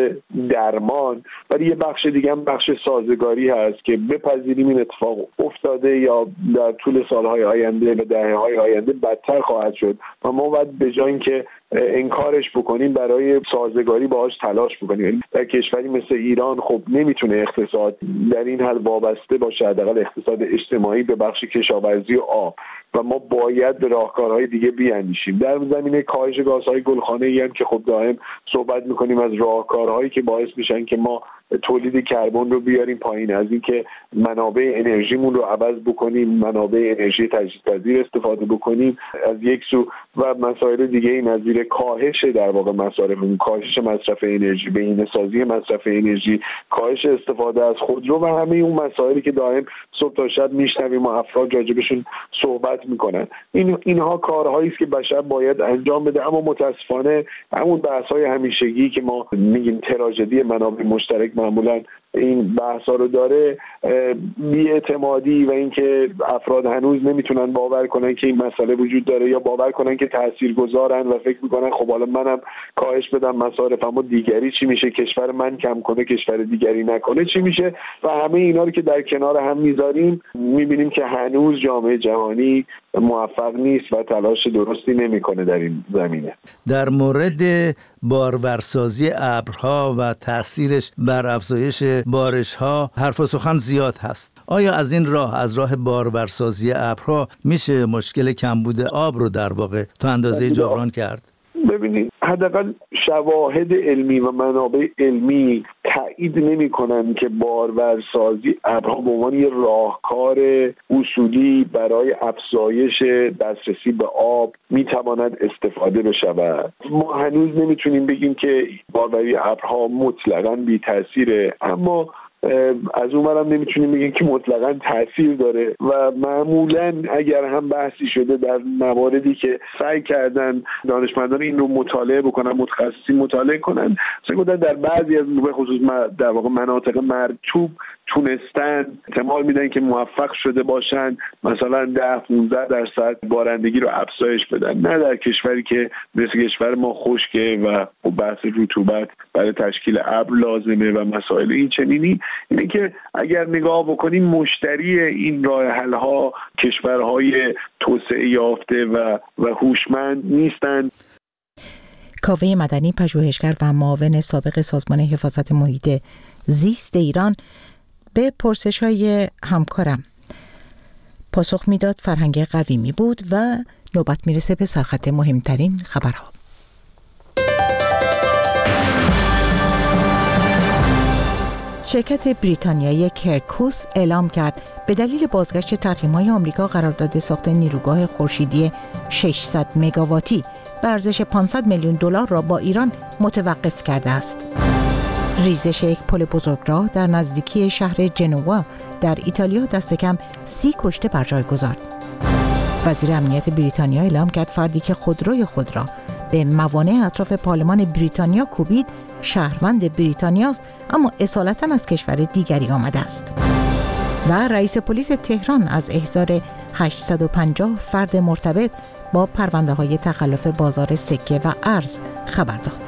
درمان، ولی یه بخش دیگه هم بخش سازگاری هست که بپذیریم این اتفاق افتاده یا در طول سالهای آینده و دهه‌های آینده بدتر خواهد شد و ما باید به جای اینکه انکارش بکنیم برای سازگاری باهاش تلاش بکنیم. در کشوری مثل ایران خب نمیتونه اقتصاد در این حال وابسته باشه، حداقل اقتصاد اجتماعی، به بخش کشاورزی و آب و ما باید به راهکارهای دیگه بیاندیشیم. در زمینه کاهش گازهای گلخانه‌ای هم که خب دائم صحبت میکنیم از راهکارهایی که باعث میشن که ما تولید کربن رو بیاریم پایین، از اینکه منابع انرژیمون رو عوض بکنیم، منابع انرژی تجدیدپذیر استفاده بکنیم از یک سو و مسائل دیگه نظیر کاهش در واقع مصارفمون، کاهش مصرف انرژی، بهینه‌سازی مصرف انرژی، کاهش استفاده از خودرو و همه اون مسائلی که دائم صبح تا شب میشنویم و افراد راجبشون صحبت میکنن. این اینها کارهایی است که بشر باید انجام بده، اما متاسفانه همون بحث‌های همیشگی که ما میگیم تراژدی منابع مشترک معمولا این بحثا رو داره، بی‌اعتمادی و اینکه افراد هنوز نمیتونن باور کنن که این مسئله وجود داره یا باور کنن که تاثیرگذارن و فکر میکنن خب حالا منم کاهش بدم مصارفم و دیگری چی میشه، کشور من کم کنه کشور دیگری نکنه چی میشه و همه اینا رو که در کنار هم میذاریم میبینیم که هنوز جامعه جهانی موفق نیست و تلاش درستی نمیکنه در این زمینه. در مورد بارورسازی ابرها و تاثیرش بر افزایش بارش‌ها حرف و سخن زیاد هست. آیا از این راه، از راه بارورسازی ابرها، میشه مشکل کمبود آب رو در واقع تا اندازه جبران کرد؟ ببینید، حداقل شواهد علمی و منابع علمی تایید نمی‌کنن که بارورسازی ابرها به عنوان یه راهکار اصولی برای افزایش دسترسی به آب میتواند استفاده بشود. ما هنوز نمیتونیم بگیم که باروری ابرها مطلقاً بی تاثیره، اما از اون برم نمیتونیم بگیم که مطلقاً تاثیر داره و معمولاً اگر هم بحثی شده در مواردی که سعی کردن دانشمندان این رو مطالعه بکنن، متخصصین مطالعه کنن، سعی در بعضی از به خصوص در واقع مناطق مرطوب تونستن احتمال میدن که موفق شده باشن مثلا ده پانزده درصد بارندگی رو افزایش بدن، نه در کشوری که مثل کشور ما خشکه و بحث رطوبت برای تشکیل ابر لازمه و مسائل این چنینی. اینه که اگر نگاه بکنیم مشتری این راه حل ها کشورهای توسعه یافته و و هوشمند نیستن. کاوه مدنی، پژوهشگر و معاون سابق سازمان حفاظت محیط زیست ایران، به پرسش‌های همکارم پاسخ میداد. فرهنگ قویمی بود و نوبت میرسه به سرخط مهمترین خبرها. شرکت بریتانیایی کرکوس اعلام کرد به دلیل بازگشت تحریم‌های آمریکا قرارداد ساخت نیروگاه خورشیدی ششصد مگاواتی به ارزش پانصد میلیون دلار را با ایران متوقف کرده است. ریزش یک پل بزرگراه در نزدیکی شهر جنوا در ایتالیا دست کم سی کشته بر جای گذارد. وزیر امنیت بریتانیا اعلام کرد فردی که خودروی خود را به موانع اطراف پارلمان بریتانیا کوبید شهروند بریتانیاست، اما اصالتاً از کشور دیگری آمده است. و رئیس پلیس تهران از احضار هشتصد و پنجاه فرد مرتبط با پرونده های تخلف بازار سکه و ارز خبر داد.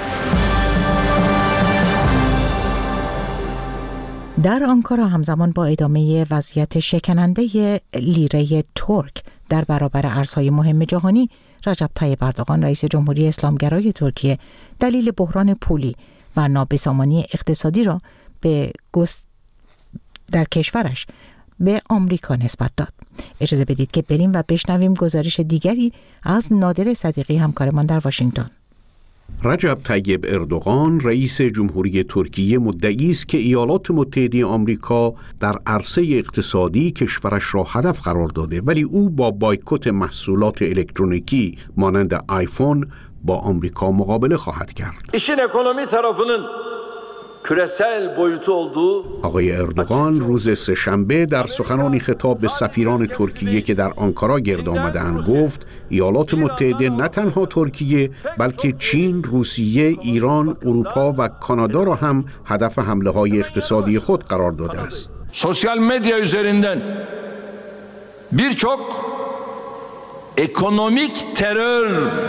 در آنکارا همزمان با ادامه وضعیت شکننده لیره ترک در برابر ارزهای مهم جهانی، رجب طیب اردوغان رئیس جمهوری اسلامگرای ترکیه دلیل بحران پولی و نابسامانی اقتصادی را به گست در کشورش به آمریکا نسبت داد. اجازه بدید که بریم و بشنویم گزارش دیگری از نادر صدیقی همکارمان در واشنگتن. رجب طیب اردوغان رئیس جمهوری ترکیه مدعی است که ایالات متحده آمریکا در عرصه اقتصادی کشورش را هدف قرار داده، ولی او با بایکوت محصولات الکترونیکی مانند آیفون با آمریکا مقابله خواهد کرد. işin ekonomi tarafının küresel boyutu olduğu آقای اردوغان روز سه‌شنبه در سخنانی خطاب به سفیران ترکیه که در آنکارا گرد آمدند گفت ایالات متحده نه تنها ترکیه بلکه چین، روسیه، ایران، اروپا و کانادا را هم هدف حمله‌های اقتصادی خود قرار داده است. sosyal medya üzerinden birçok ekonomik terör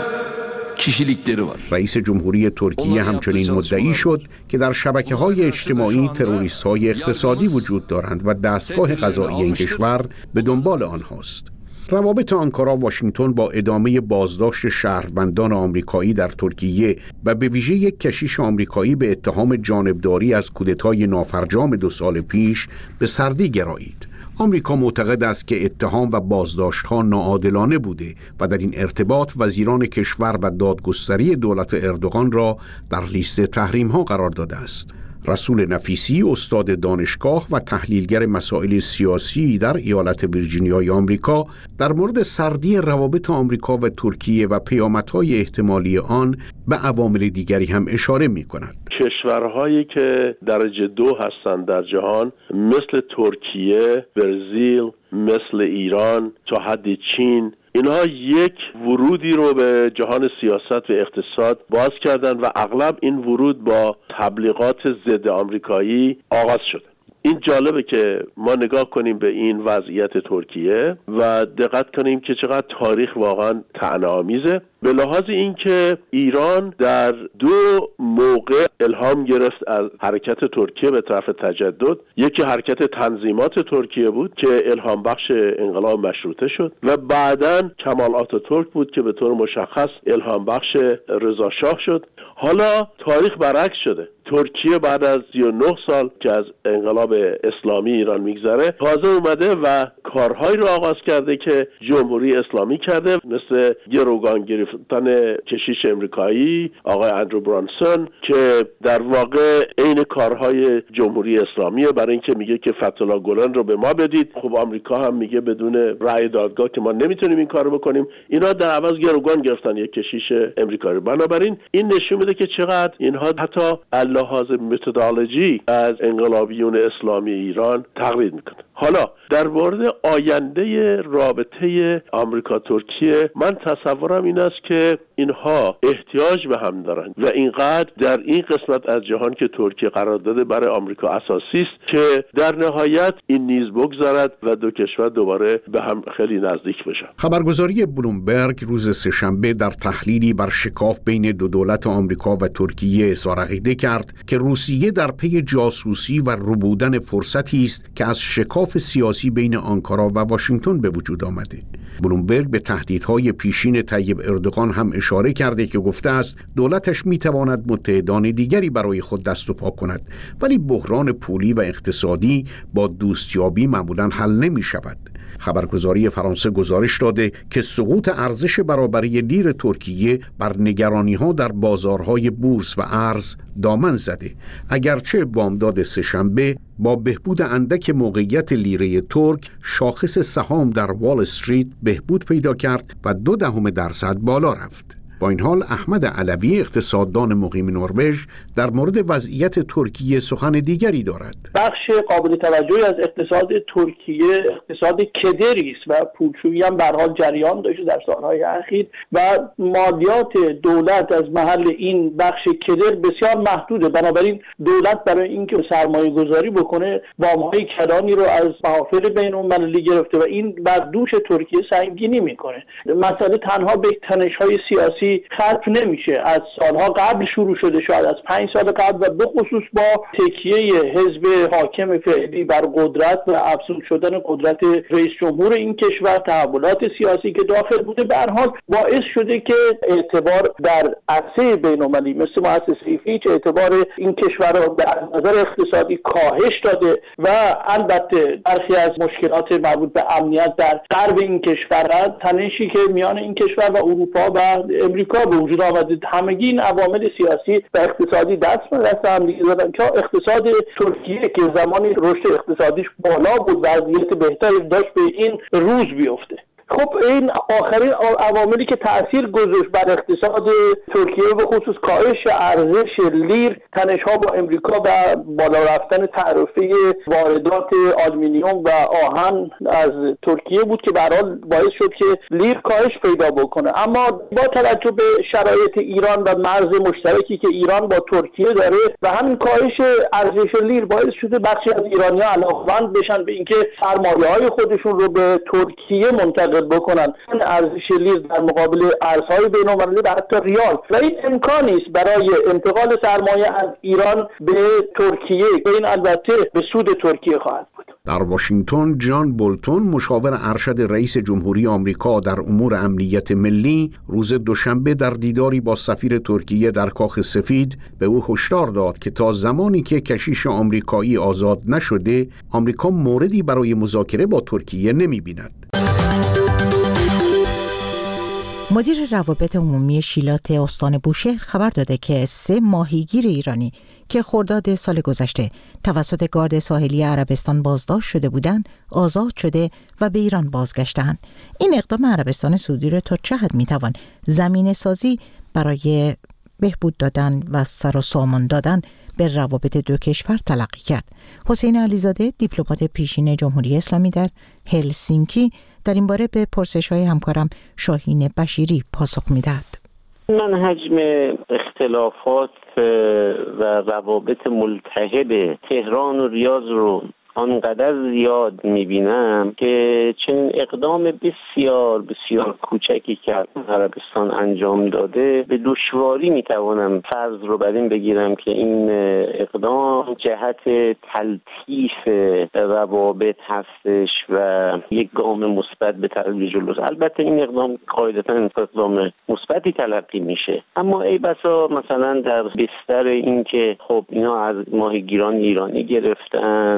رئیس جمهوری ترکیه همچنین مدعی شد که در شبکه‌های اجتماعی تروریست‌های اقتصادی وجود دارند و دستگاه قضایی این کشور به دنبال آنهاست. روابط آنکارا واشنگتن با ادامه بازداشت شهروندان آمریکایی در ترکیه و به ویژه یک کشیش آمریکایی به اتهام جانبداری از کودتای نافرجام دو سال پیش به سردی گرایید. آمریکا معتقد است که اتهام و بازداشت‌ها ناعادلانه بوده و در این ارتباط وزیران کشور و دادگستری دولت اردوغان را در لیست تحریم‌ها قرار داده است. رسول نفیسی، استاد دانشگاه و تحلیلگر مسائل سیاسی در ایالت ویرجینیای آمریکا، در مورد سردی روابط آمریکا و ترکیه و پیامدهای احتمالی آن به عوامل دیگری هم اشاره می‌کند. کشورهایی که درجه دو هستند در جهان مثل ترکیه، برزیل، مثل ایران، تا حد چین، اینها یک ورودی رو به جهان سیاست و اقتصاد باز کردن و اغلب این ورود با تبلیغات ضد آمریکایی آغاز شد. این جالبه که ما نگاه کنیم به این وضعیت ترکیه و دقت کنیم که چقدر تاریخ واقعا طعنه‌آمیزه، به لحاظ اینکه ایران در دو موقع الهام گرفت از حرکت ترکیه به طرف تجدد. یکی حرکت تنظیمات ترکیه بود که الهام بخش انقلاب مشروطه شد و بعداً کمال آتاتورک بود که به طور مشخص الهام بخش رضا شاه شد. حالا تاریخ برعکس شده. ترکیه بعد از سی و نه سال که از انقلاب اسلامی ایران میگذره تازه اومده و کارهایی رو آغاز کرده که جمهوری اسلامی کرده، مثل گروگان گرفتن سلطان کشیش امریکایی آقای اندرو برانسون که در واقع عین کارهای جمهوری اسلامیه، برای اینکه میگه که فتح‌الله گلن رو به ما بدید. خب آمریکا هم میگه بدون رأی دادگاه که ما نمیتونیم این کارو بکنیم. اینا در عوض گروگان گرفتن یک کشیش امریکایی. بنابراین این نشون میده که چقدر اینها حتی لحاظ متدولوژی از انقلابیون اسلامی ایران تقلید میکنن. حالا در مورد آینده رابطه آمریکا ترکیه، من تصورم این است که اینها احتیاج به هم دارن و اینقدر در این قسمت از جهان که ترکیه قرار داده برای آمریکا اساسی است که در نهایت این نیز بگذارد و دو کشور دوباره به هم خیلی نزدیک بشن. خبرگزاری بلومبرگ روز سه‌شنبه در تحلیلی بر شکاف بین دو دولت آمریکا و ترکیه اظهار عقیده کرد که روسیه در پی جاسوسی و ربودن فرصتی است که از شکاف سیاسی بین آنکارا و واشنگتن به وجود آمده. بلومبرگ به تهدیدهای پیشین طیب اردوغان هم اشاره کرده که گفته است دولتش میتواند متحدان دیگری برای خود دست و پا کند، ولی بحران پولی و اقتصادی با دوستیابی معمولاً حل نمی شود. خبرگزاری فرانسه گزارش داده که سقوط ارزش برابری لیر ترکیه بر نگرانی‌ها در بازارهای بورس و ارز دامن زده، اگرچه بامداد سه‌شنبه با بهبود اندک موقعیت لیره ترک شاخص سهام در وال استریت بهبود پیدا کرد و دو دهم درصد بالا رفت. با این حال احمد علوی اقتصاددان مقیم نروژ در مورد وضعیت ترکیه سخن دیگری دارد. بخش قابل توجهی از اقتصاد ترکیه اقتصاد کدری است و پولشویی هم به هر حال جریان داشته در سالهای اخیر و مالیات دولت از محل این بخش کدر بسیار محدوده. بنابراین دولت برای اینکه سرمایه گذاری بکنه وام‌های کلانی رو از محافل بین‌المللی گرفته و این بر دوش ترکیه سنگینی میکنه. مسئله تنها به تنش‌های سیاسی ختم نمیشه، از سالها قبل شروع شده، شاید از پنج سال قبل، و به خصوص با تکیه حزب حاکم فعلی بر قدرت و افزون شدن قدرت رئیس جمهور این کشور، تحولات سیاسی که داخل بوده، به هر حال باعث شده که اعتبار در عرصه بین‌المللی مثل مؤسسه فیچ اعتبار این کشور را از نظر اقتصادی کاهش داده و البته برخی از مشکلات مربوط به امنیت در غرب این کشور، تنشی که میان این کشور و اروپا و امریکا به وجود آمده، همگی این عوامل سیاسی و اقتصادی دست به دست هم دیگه دادن که اقتصاد ترکیه که زمانی رشد اقتصادیش بالا بود، وضعیت بهتری داشت، به این روز بیفته. خب این آخرین عواملی که تأثیر گذاشت بر اقتصاد ترکیه به خصوص کاهش ارزش لیر، تنش‌ها با امریکا و بالا رفتن تعرفه واردات آلومینیوم و آهن از ترکیه بود که به هر حال باعث شد که لیر کاهش پیدا بکنه. اما با توجه به شرایط ایران و مرز مشترکی که ایران با ترکیه داره و همین کاهش ارزش لیر باعث شده بخشی از ایرانی‌ها علاقه‌مند بشن به اینکه سرمایه‌های خودشون رو به ترکیه منتقل بکنن، این ارزش لیر در مقابل ارزهای بین‌المللی و حتی ریال، و این امکانی است برای انتقال سرمایه از ایران به ترکیه که این البته به سود ترکیه خواهد بود. در واشنگتن جان بولتون مشاور ارشد رئیس جمهوری آمریکا در امور امنیت ملی روز دوشنبه در دیداری با سفیر ترکیه در کاخ سفید به او هشدار داد که تا زمانی که کشیش آمریکایی آزاد نشده آمریکا موردی برای مذاکره با ترکیه نمی‌بیند. مدیر روابط عمومی شیلات استان بوشهر خبر داده که سه ماهیگیر ایرانی که خرداد سال گذشته توسط گارد ساحلی عربستان بازداشت شده بودند آزاد شده و به ایران بازگشتند. این اقدام عربستان سعودی را تا چه حد میتوان زمینه سازی برای بهبود دادن و سر و سامان دادن به روابط دو کشور تلقی کرد؟ حسین علیزاده دیپلمات پیشین جمهوری اسلامی در هلسینکی در این باره به پرسش‌های همکارم شاهین بشیری پاسخ می‌دهد. من حجم اختلافات و روابط ملتهب تهران و ریاض رو آنقدر زیاد میبینم که چنین اقدام بسیار بسیار کوچکی که عربستان انجام داده به دشواری میتوانم فرض رو بر این بگیرم که این اقدام جهت تلطیف روابط هستش و یک گام مثبت به طرف جلو. البته این اقدام قاعدتاً اقدام مثبتی تلقی میشه، اما ای بسا مثلا در بستر این که خب اینا از ماهیگیران ایرانی گرفتن، در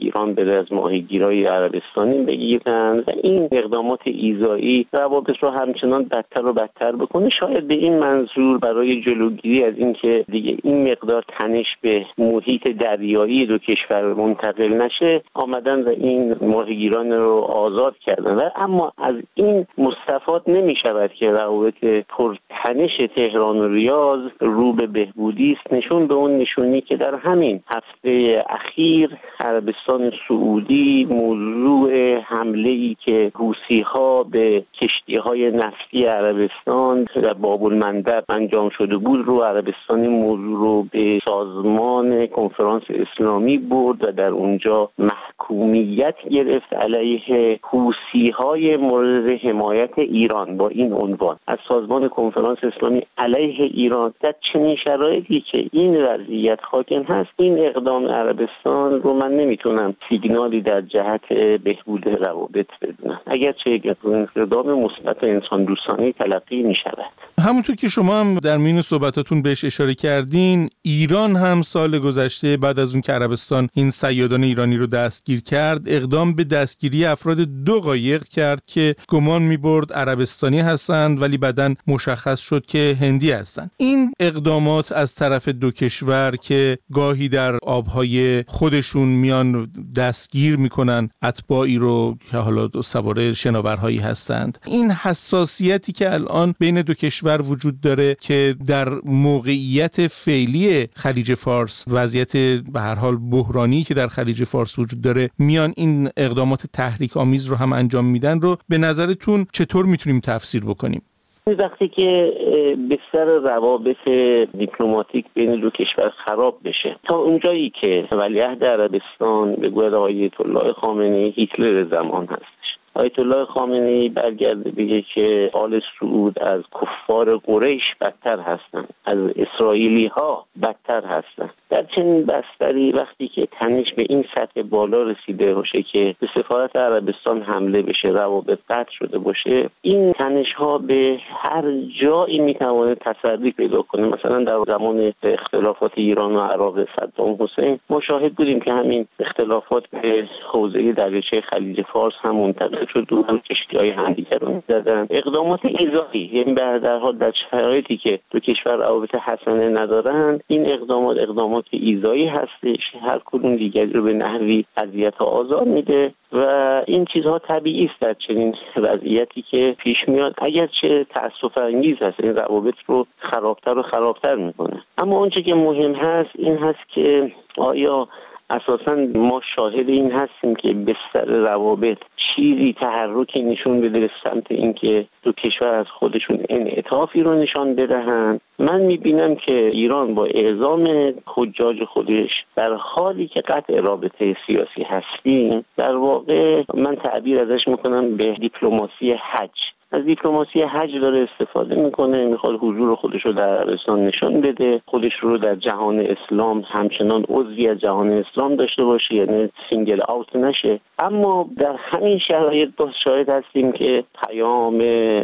ایران بره از ماهیگیرای عربستانی بگیرن و این اقدامات ایذایی روابط رو همچنان بدتر و بدتر بکنه. شاید به این منظور برای جلوگیری از اینکه دیگه این مقدار تنش به محیط دریایی دو کشور منتقل نشه آمدن و این ماهیگیران رو آزاد کردن. و اما از این مستفاد نمی شود که روابط پرتنش تهران و ریاض رو به بهبودی است، نشون به اون نشونی که در همین هفته اخیر عربستان سعودی موضوع حمله‌ای که حوثی‌ها به کشتی‌های نفتی عربستان در باب المندب انجام شده بود رو عربستان این موضوع رو به سازمان کنفرانس اسلامی برد و در اونجا محکومیت گرفت علیه حوثی‌های مورد حمایت ایران با این عنوان از سازمان کنفرانس اسلامی علیه ایران. در چنین شرایطی که این وضعیت حاکم هست این اقدام عربستان رو من نمیتونم سیگنالی در جهت بهبود روابط بدونم، اگرچه اقدام مثبت و انسان دوستانه تلقی میشود. همونطور که شما هم در میان صحبتاتون بهش اشاره کردین، ایران هم سال گذشته بعد از اون که عربستان این صیادان ایرانی رو دستگیر کرد اقدام به دستگیری افراد دو قایق کرد که گمان می‌برد عربستانی هستند ولی بعداً مشخص شد که هندی هستند. این اقدامات از طرف دو کشور که گاهی در آبهای خودشون میان دستگیر میکنن اتباعی رو که حالا سوار شناورهایی هستند، این حساسیتی که الان بین دو کشور وجود داره که در موقعیت فعلی خلیج فارس وضعیت به هر حال بحرانی که در خلیج فارس وجود داره میان این اقدامات تحریک آمیز رو هم انجام میدن رو به نظرتون چطور میتونیم تفسیر بکنیم؟ وقتی که بستر روابط دیپلماتیک بین دو کشور خراب بشه تا اونجایی که ولیعهد عربستان به گوید آیت الله خامنه‌ای هیتلر زمان هستش، آیت الله خامنه‌ای برگرده بگه که آل سعود از کفار قریش بدتر هستند، از اسرائیلی ها بدتر هستند. در چنین بستری وقتی که تنش به این سطح بالا رسیده باشه که به سفارت عربستان حمله بشه، روابط قطع شده باشه، این تنش ها به هر جایی میتونه تسری پیدا کنه. مثلا در زمان اختلافات ایران و عراق صدام حسین ما شاهد بودیم که همین اختلافات به حوزه دریاچه خلیج فارس هم منتقل شد و هم کشتی‌های همدیگر رو می‌زدن. اقدامات ایذایی، یعنی در حال در شرایطی که دو کشور روابط حسنه ندارن، این اقدامات اقدامات ایذایی هستش، هر کدوم دیگری رو به نحوی اذیت و آزار میده و این چیزها طبیعی است در چنین وضعیتی که پیش میاد، اگرچه تأسف انگیز هست، این روابط رو خرابتر و خرابتر میکنه. اما اونچه که مهم هست این هست که آیا اساساً ما شاهد این هستیم که بستر روابط چیزی تحرکی نشون بده به سمت اینکه دو کشور از خودشون انعطافی رو نشان بدهند. من میبینم که ایران با اعزام حجاج خودش در حالی که قطع رابطه سیاسی هستیم، در واقع من تعبیر ازش میکنم به دیپلماسی حج. از دیپلماسی حج داره استفاده میکنه، میخواد حضور خودش رو در عربستان نشان بده، خودش رو در جهان اسلام همچنان عضوی از جهان اسلام داشته باشه، یعنی سینگل آوت نشه. اما در همین شرایط باز شاهد هستیم که پیام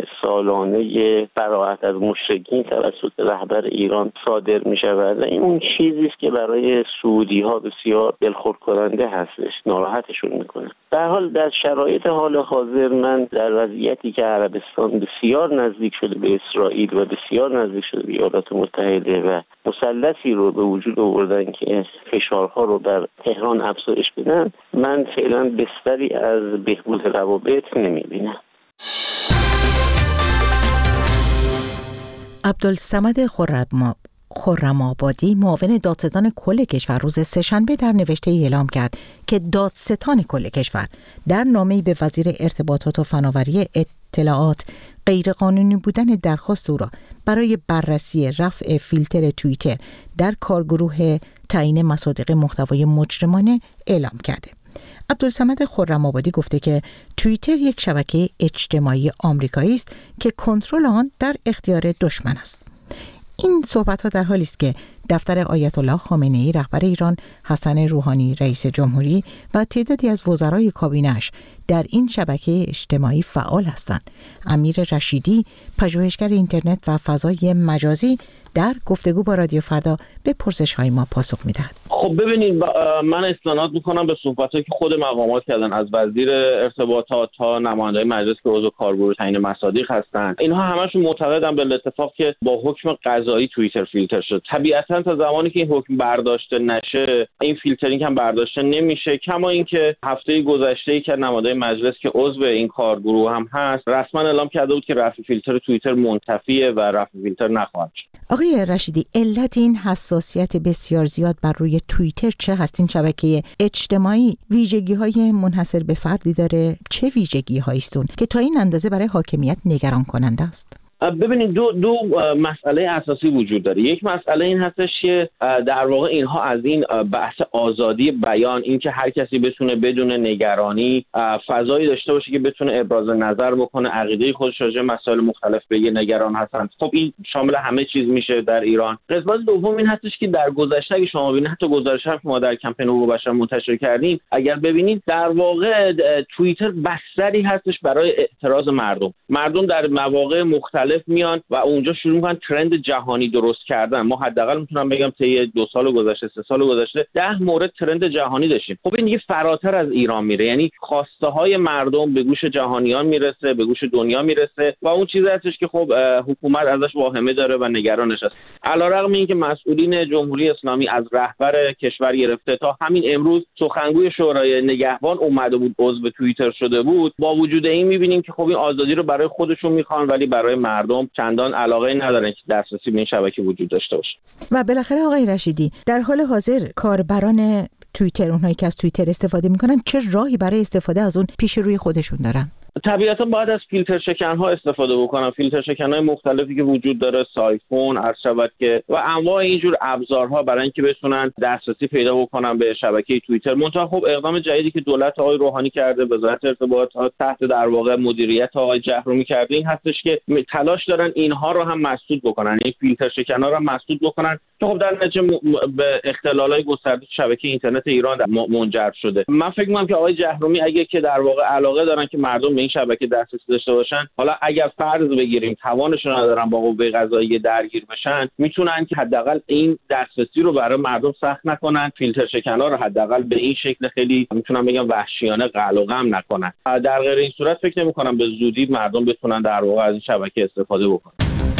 سالانه براءت از مشرکین توسط رهبر ایران صادر میشود و این اون چیزی است که برای سعودی ها بسیار دلخور کننده هستش، ناراحتشون میکنه. در حال در شرایط حال حاضر من در وضعیتی که عربستان بسیار نزدیک شده به اسرائیل و بسیار نزدیک شده به ایالات متحده و مثلثی رو به وجود آوردن که فشارها رو بر تهران افزایش بدن، من فعلا بستری از بهبود روابط نمیبینم. عبدالصمد خرم خرم‌آبادی معاون دادستان کل کشور روز سه‌شنبه در نوشته اعلام کرد که دادستان کل کشور در نامه‌ای به وزیر ارتباطات و فناوری اطلاعات غیرقانونی بودن درخواست او را برای بررسی رفع فیلتر توییتر در کارگروه تعیین مصادیق محتوای مجرمانه اعلام کرده. عبدالصمد خرم‌آبادی گفته که توییتر یک شبکه اجتماعی آمریکایی است که کنترل آن در اختیار دشمن است. این صحبت‌ها در حالی است که دفتر آیت الله خامنه‌ای رهبر ایران، حسن روحانی رئیس جمهوری و تعدادی از وزرای کابینه‌اش در این شبکه اجتماعی فعال هستند. امیر رشیدی، پژوهشگر اینترنت و فضای مجازی، در گفتگو با رادیو فردا به پرسش‌های ما پاسخ می‌دهد. خب ببینید من استناد میکنم به صحبتایی که خود مقامات کردن، از وزیر ارتباطات تا نماینده‌های مجلس که عضو کارگروه تعیین مصادیق هستن. اینها همشون معتقدن به اتفاق که با حکم قضایی توییتر فیلتر شد. طبیعتاً تا زمانی که این حکم برداشته نشه این فیلترینگ هم برداشته نمیشه. کما اینکه هفته گذشته که نماینده مجلس که عضو این کارگروه هم هست رسما اعلام کرده بود که رفع فیلتر توییتر منتفیه و رفع فیلتر نخواهد شد. آقای رشیدی، علت این حساسیت بسیار زیاد بر روی توییتر چه هست؟ این شبکه اجتماعی ویژگی‌های منحصر به فردی داره؟ چه ویژگی‌هایی است که تا این اندازه برای حاکمیت نگران کننده است؟ ببینید دو دو مسئله اساسی وجود داره. یک مسئله این هستش که در واقع اینها از این بحث آزادی بیان، این که هر کسی بتونه بدون نگرانی فضایی داشته باشه که بتونه ابراز نظر بکنه، عقیده خودش راجع به مسائل مختلف بگه، نگران هستند. خب این شامل همه چیز میشه در ایران. قسمت دوم این هستش که در گذشته اگه شما ببینید حتی گزارش هم که ما در کمپین حقوق بشر منتشر کردیم، اگر ببینید در واقع توییتر بستری هستش برای اعتراض مردم. مردم در مواقع مختلف میان و اونجا شروع میکنن ترند جهانی درست کردن. ما حداقل میتونم بگم طی دو سال گذشته سه سال گذشته ده مورد ترند جهانی داشتیم. خب این دیگه فراتر از ایران میره، یعنی خواسته های مردم به گوش جهانیان میرسه، به گوش دنیا میرسه و اون چیزی هستش که خب حکومت ازش واهمه داره و نگرانش است. علیرغم اینکه مسئولین جمهوری اسلامی از رهبر کشور گرفته تا همین امروز سخنگوی شورای نگهبان اومده بود عضو توییتر شده بود، با وجود این میبینیم که خب این آزادی رو برای خودشون میخوان ولی برای مردم چندان علاقه ندارن که دسترسی به این شبکه وجود داشته باشه. و بالاخره آقای رشیدی، در حال حاضر کاربران توییتر، اونهایی که از توییتر استفاده میکنن، چه راهی برای استفاده از اون پیش روی خودشون دارن؟ طبیعتا باید از فیلتر شکن‌ها استفاده بکنن. فیلتر شکن‌های مختلفی که وجود داره، سایفون، عرض شود که و انواع اینجور ابزارها برای اینکه بتونن دسترسی پیدا بکنن به شبکه توییتر. منتها خب اقدام جدیدی که دولت آقای روحانی کرده، وزارت ارتباطات تحت در واقع مدیریت آقای جهرومی کرده، این هستش که تلاش دارن اینها رو هم مسدود بکنن، این فیلتر شکن‌ها رو هم مسدود بکنن که خب در نتیجه به اختلال‌های گسترده شبکه اینترنت ایران منجر شده. من فکر می‌کنم که آقای جهرومی اگه که در واقع علاقه دارن که مردم این شبکه دسترسی داشته باشن، حالا اگر فرض بگیریم توانشون ندارن با قوه قضاییه درگیر بشن، میتونن که حداقل این دسترسی رو برای مردم سخت نکنن، فیلتر شکن‌ها رو حداقل به این شکل خیلی میتونم بگم وحشیانه قلع و قم نکنن. در غیر این صورت فکر نمی‌کنم به زودی مردم بتونن در واقع از این شبکه استفاده بکنن.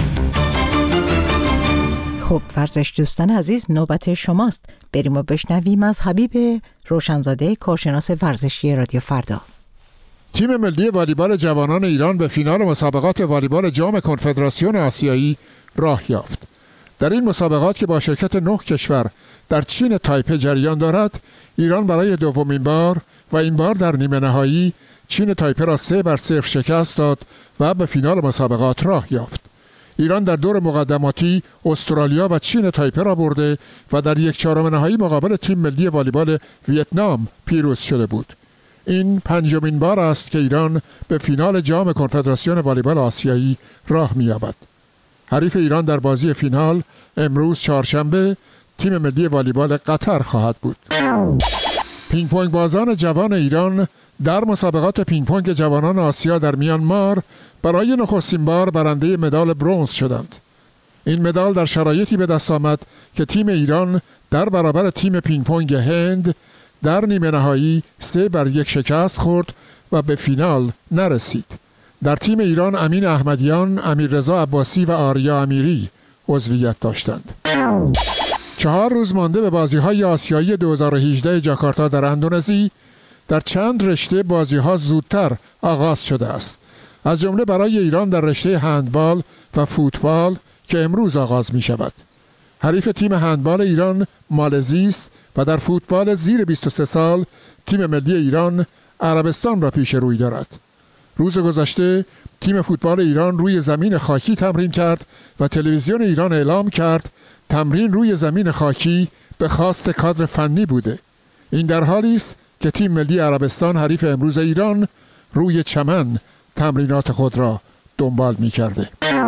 خب ورزش دوستان عزیز، نوبت شماست. بریم و بشنویم از حبیب روشنزاده، کارشناس ورزشی رادیو فردا. تیم ملی والیبال جوانان ایران به فینال مسابقات والیبال جام کنفدراسیون آسیایی راه یافت. در این مسابقات که با شرکت نه کشور در چین تایپه جریان دارد، ایران برای دومین بار و این بار در نیمه نهایی چین تایپه را سه بر صفر شکست داد و به فینال مسابقات راه یافت. ایران در دور مقدماتی استرالیا و چین تایپه را برده و در یک چهارم نهایی مقابل تیم ملی والیبال ویتنام پیروز شده بود. این پنجمین بار است که ایران به فینال جام کنفدراسیون والیبال آسیایی راه می‌یابد. حریف ایران در بازی فینال امروز چهارشنبه تیم ملی والیبال قطر خواهد بود. پینگ پونگ بازان جوان ایران در مسابقات پینگ پونگ جوانان آسیا در میانمار برای نخستین بار برنده مدال برنز شدند. این مدال در شرایطی به دست آمد که تیم ایران در برابر تیم پینگ پونگ هند در نیمه نهایی سه بر یک شکست خورد و به فینال نرسید. در تیم ایران امین احمدیان، امیررضا عباسی و آریا امیری عضویت داشتند. چهار روز مانده به بازی‌های آسیایی دو هزار و هجده جاکارتا در اندونزی، در چند رشته بازی‌ها زودتر آغاز شده است. از جمله برای ایران در رشته هندبال و فوتبال که امروز آغاز می شود. حریف تیم هندبال ایران مالزی است و در فوتبال زیر بیست و سه سال تیم ملی ایران عربستان را پیش روی دارد. روز گذشته تیم فوتبال ایران روی زمین خاکی تمرین کرد و تلویزیون ایران اعلام کرد تمرین روی زمین خاکی به خواست کادر فنی بوده. این در حالی است که تیم ملی عربستان حریف امروز ایران روی چمن تمرینات خود را دنبال می کرده.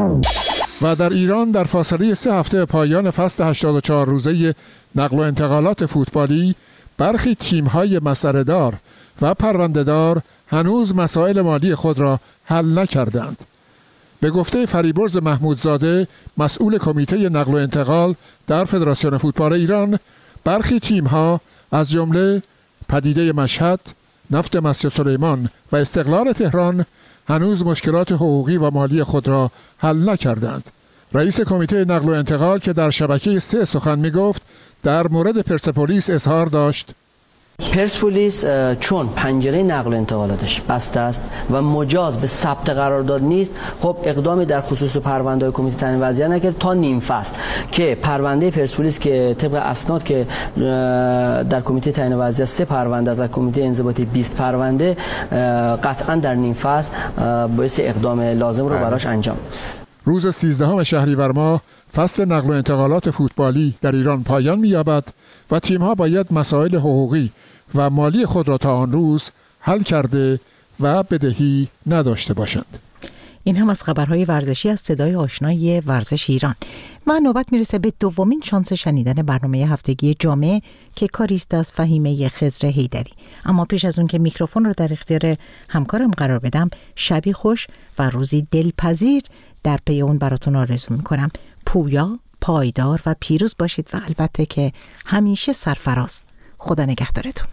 و در ایران در فاصله سه هفته پایان فصل هشتاد و چهار روزه نقل و انتقالات فوتبالی، برخی تیم‌های مسئله‌دار و پرونده‌دار هنوز مسائل مالی خود را حل نکردند. به گفته فریبرز محمودزاده مسئول کمیته نقل و انتقال در فدراسیون فوتبال ایران، برخی تیم‌ها از جمله پدیده مشهد، نفت مسجد سلیمان و استقلال تهران هنوز مشکلات حقوقی و مالی خود را حل نکردند. رئیس کمیته نقل و انتقال که در شبکه سه سخن می گفت در مورد پرسپولیس اظهار داشت: پرسپولیس چون پنجره نقل و انتقالاتش بسته است و مجاز به ثبت قرارداد نیست، خب اقدامی در خصوص پرونده کمیته تعیین وضعیت نکرد تا نیم فصل که پرونده پرسپولیس که طبق اسناد که در کمیته تعیین وضعیت سه پرونده و کمیته انضباطی بیست پرونده، قطعا در نیم فصل باعث اقدام لازم رو براش انجام. روز سیزدهم شهریور ماه فصل نقل و انتقالات فوتبالی در ایران پایان می‌یابد و تیم‌ها باید مسائل حقوقی و مالی خود را تا آن روز حل کرده و بدهی نداشته باشند. این هم از خبرهای ورزشی از صدای آشنای ورزش ایران. و نوبت میرسه به دومین شانس شنیدن برنامه هفتگی جامعه که کاری است از فهیمه خضر حیدری. اما پیش از اون که میکروفون رو در اختیار همکارم قرار بدم، شبی خوش و روزی دلپذیر در پی اون براتون آرزو میکنم. پویا، پایدار و پیروز باشید و البته که همیشه سرفراز. خدا نگهدارتون.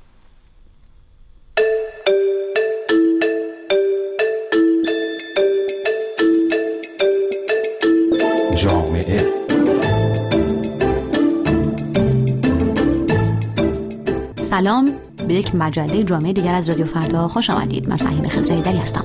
جامعه سلام، به یک مجله جامعه دیگر از رادیو فردا خوش آمدید. من فهیمه خضر حیدری هستم.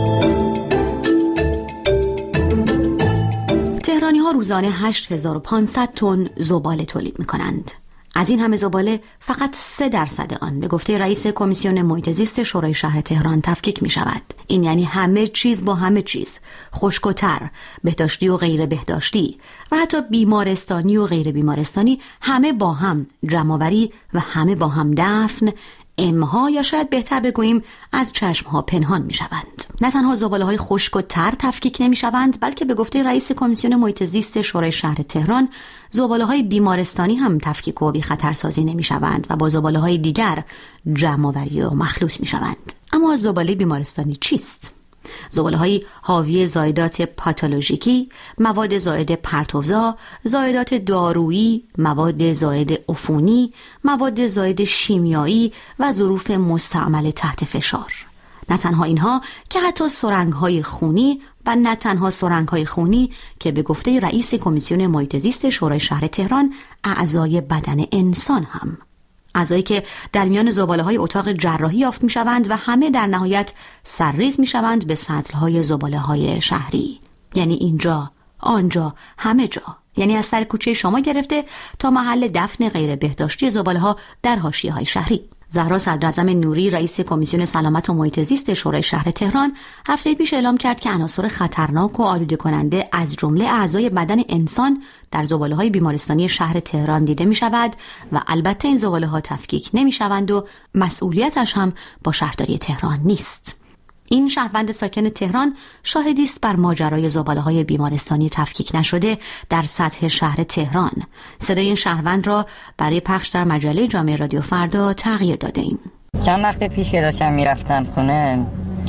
تهرانی ها روزانه هشت هزار و پانصد تن زباله تولید می کنند. از این همه زباله فقط سه درصد آن به گفته رئیس کمیسیون محیط زیست شورای شهر تهران تفکیک می شود. این یعنی همه چیز با همه چیز، خشک و تر، بهداشتی و غیر بهداشتی و حتی بیمارستانی و غیر بیمارستانی، همه با هم جمع‌آوری و همه با هم دفن، امها یا شاید بهتر بگوییم از چشمها پنهان می شوند. نه تنها زباله های خشک و تر تفکیک نمی شوند، بلکه به گفته رئیس کمیسیون محیط زیست شورای شهر تهران، زباله های بیمارستانی هم تفکیک و بی خطرسازی نمی شوند و با زباله های دیگر جمع‌آوری و مخلوط می شوند. اما زباله بیمارستانی چیست؟ زباله‌های حاوی زایدات پاتولوژیکی، مواد زائد پرتوزا، زایدات دارویی، مواد زائد عفونی، مواد زائد شیمیایی و ظروف مستعمل تحت فشار. نه تنها اینها که حتی سرنگ‌های خونی و نه تنها سرنگ‌های خونی که به گفته رئیس کمیسیون محیط زیست شورای شهر تهران اعضای بدن انسان هم، اعضایی که در میان زباله‌های اتاق جراحی یافت می‌شوند و همه در نهایت سرریز می‌شوند به سطل‌های زباله‌های شهری، یعنی اینجا، آنجا، همه جا، یعنی از سر کوچه شما گرفته تا محل دفن غیر بهداشتی زباله‌ها در حاشیه‌های شهری. زهرا صدراعظم نوری رئیس کمیسیون سلامت و محیط زیست شورای شهر تهران هفته پیش اعلام کرد که عناصر خطرناک و آلوده کننده از جمله اعضای بدن انسان در زباله‌های بیمارستانی شهر تهران دیده می شود و البته این زباله‌ها تفکیک نمی شوند و مسئولیتش هم با شهرداری تهران نیست. این شهروند ساکن تهران شاهدی است بر ماجرای زباله‌های بیمارستانی تفکیک نشده در سطح شهر تهران. صدای این شهروند را برای پخش در مجله جامعه رادیو فردا تغییر داده ایم. چند وقت پیش که داشتم میرفتم خونه،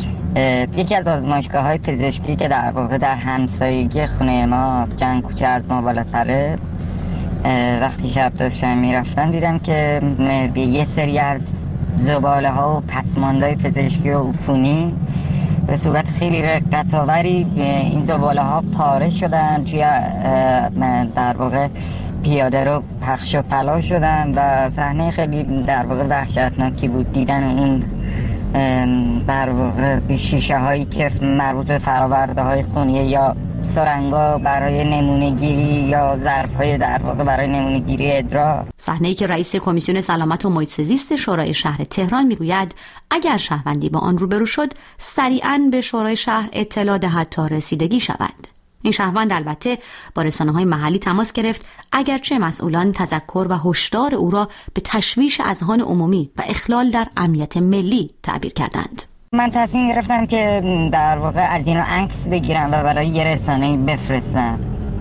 یکی از آزمایشگاه‌های پزشکی که در واقع در همسایگی خونه ما چند کوچه از ما بالاتره، وقتی شب داشتم میرفتم دیدم که یه سری از زباله ها و پسماندهای پزشکی و عفونی به صورت خیلی رقت‌آوری این زباله ها پاره شدن، توی در واقع پیاده رو پخش و پلا شدن و صحنه خیلی در واقع وحشتناکی بود دیدن اون در واقع شیشه هایی که مربوط به فراورده های خونیه یا سرنگا برای نمونه‌گیری یا ظرف‌های در واقع برای نمونه‌گیری ادرار. صحنه‌ای که رئیس کمیسیون سلامت و محیط زیست شورای شهر تهران میگوید اگر شهروندی با آن روبرو شد سریعاً به شورای شهر اطلاع دهد تا رسیدگی شود. این شهروند البته با رسانه‌های محلی تماس گرفت، اگرچه مسئولان تذکر و هشدار او را به تشویش اذهان عمومی و اخلال در امنیت ملی تعبیر کردند. من تصمیم گرفتم که در واقع از اینو عکس بگیرم و برای یه رسانه‌ای بفرستم.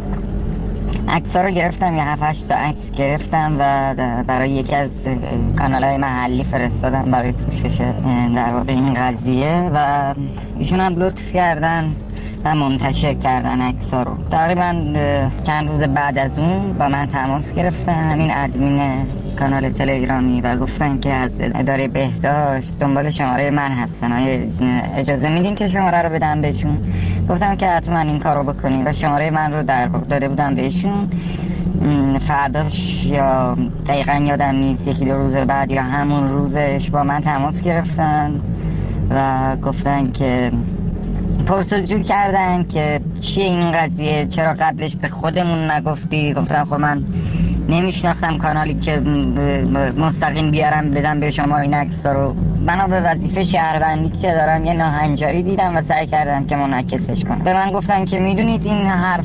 عکس‌ها رو گرفتم، یه هفت هشت تا عکس گرفتم و برای یکی از کانال‌های محلی فرستادم برای پوشش در واقع این قضیه و ایشون هم لطف کردن و منتشر کردن عکس‌ها رو. تقریبا چند روز بعد از اون با من تماس گرفتن همین ادمین کانال تلگرامی و گفتن که از اداره بهداشت دنبال شماره من هستن، اجازه میدین که شماره رو بدم بهشون؟ گفتم که حتما این کارو بکنین و شماره من رو در واقع داده بودم بهشون. فرداش یا دقیقا یادم نیست، یکی دو روز بعد یا همون روزش با من تماس گرفتن و گفتن که پرسجو کردن که چیه این قضیه، چرا قبلش به خودمون نگفتی؟ گفتم خب من نمیشناختم کانالی که مستقیم بیارم بدم به شما این عکس‌ها رو. بنا به وظیفه شهروندی که دارم یه ناهنجاری دیدم و سعی کردم که منعکسش کنم. به من گفتن که میدونید این حرف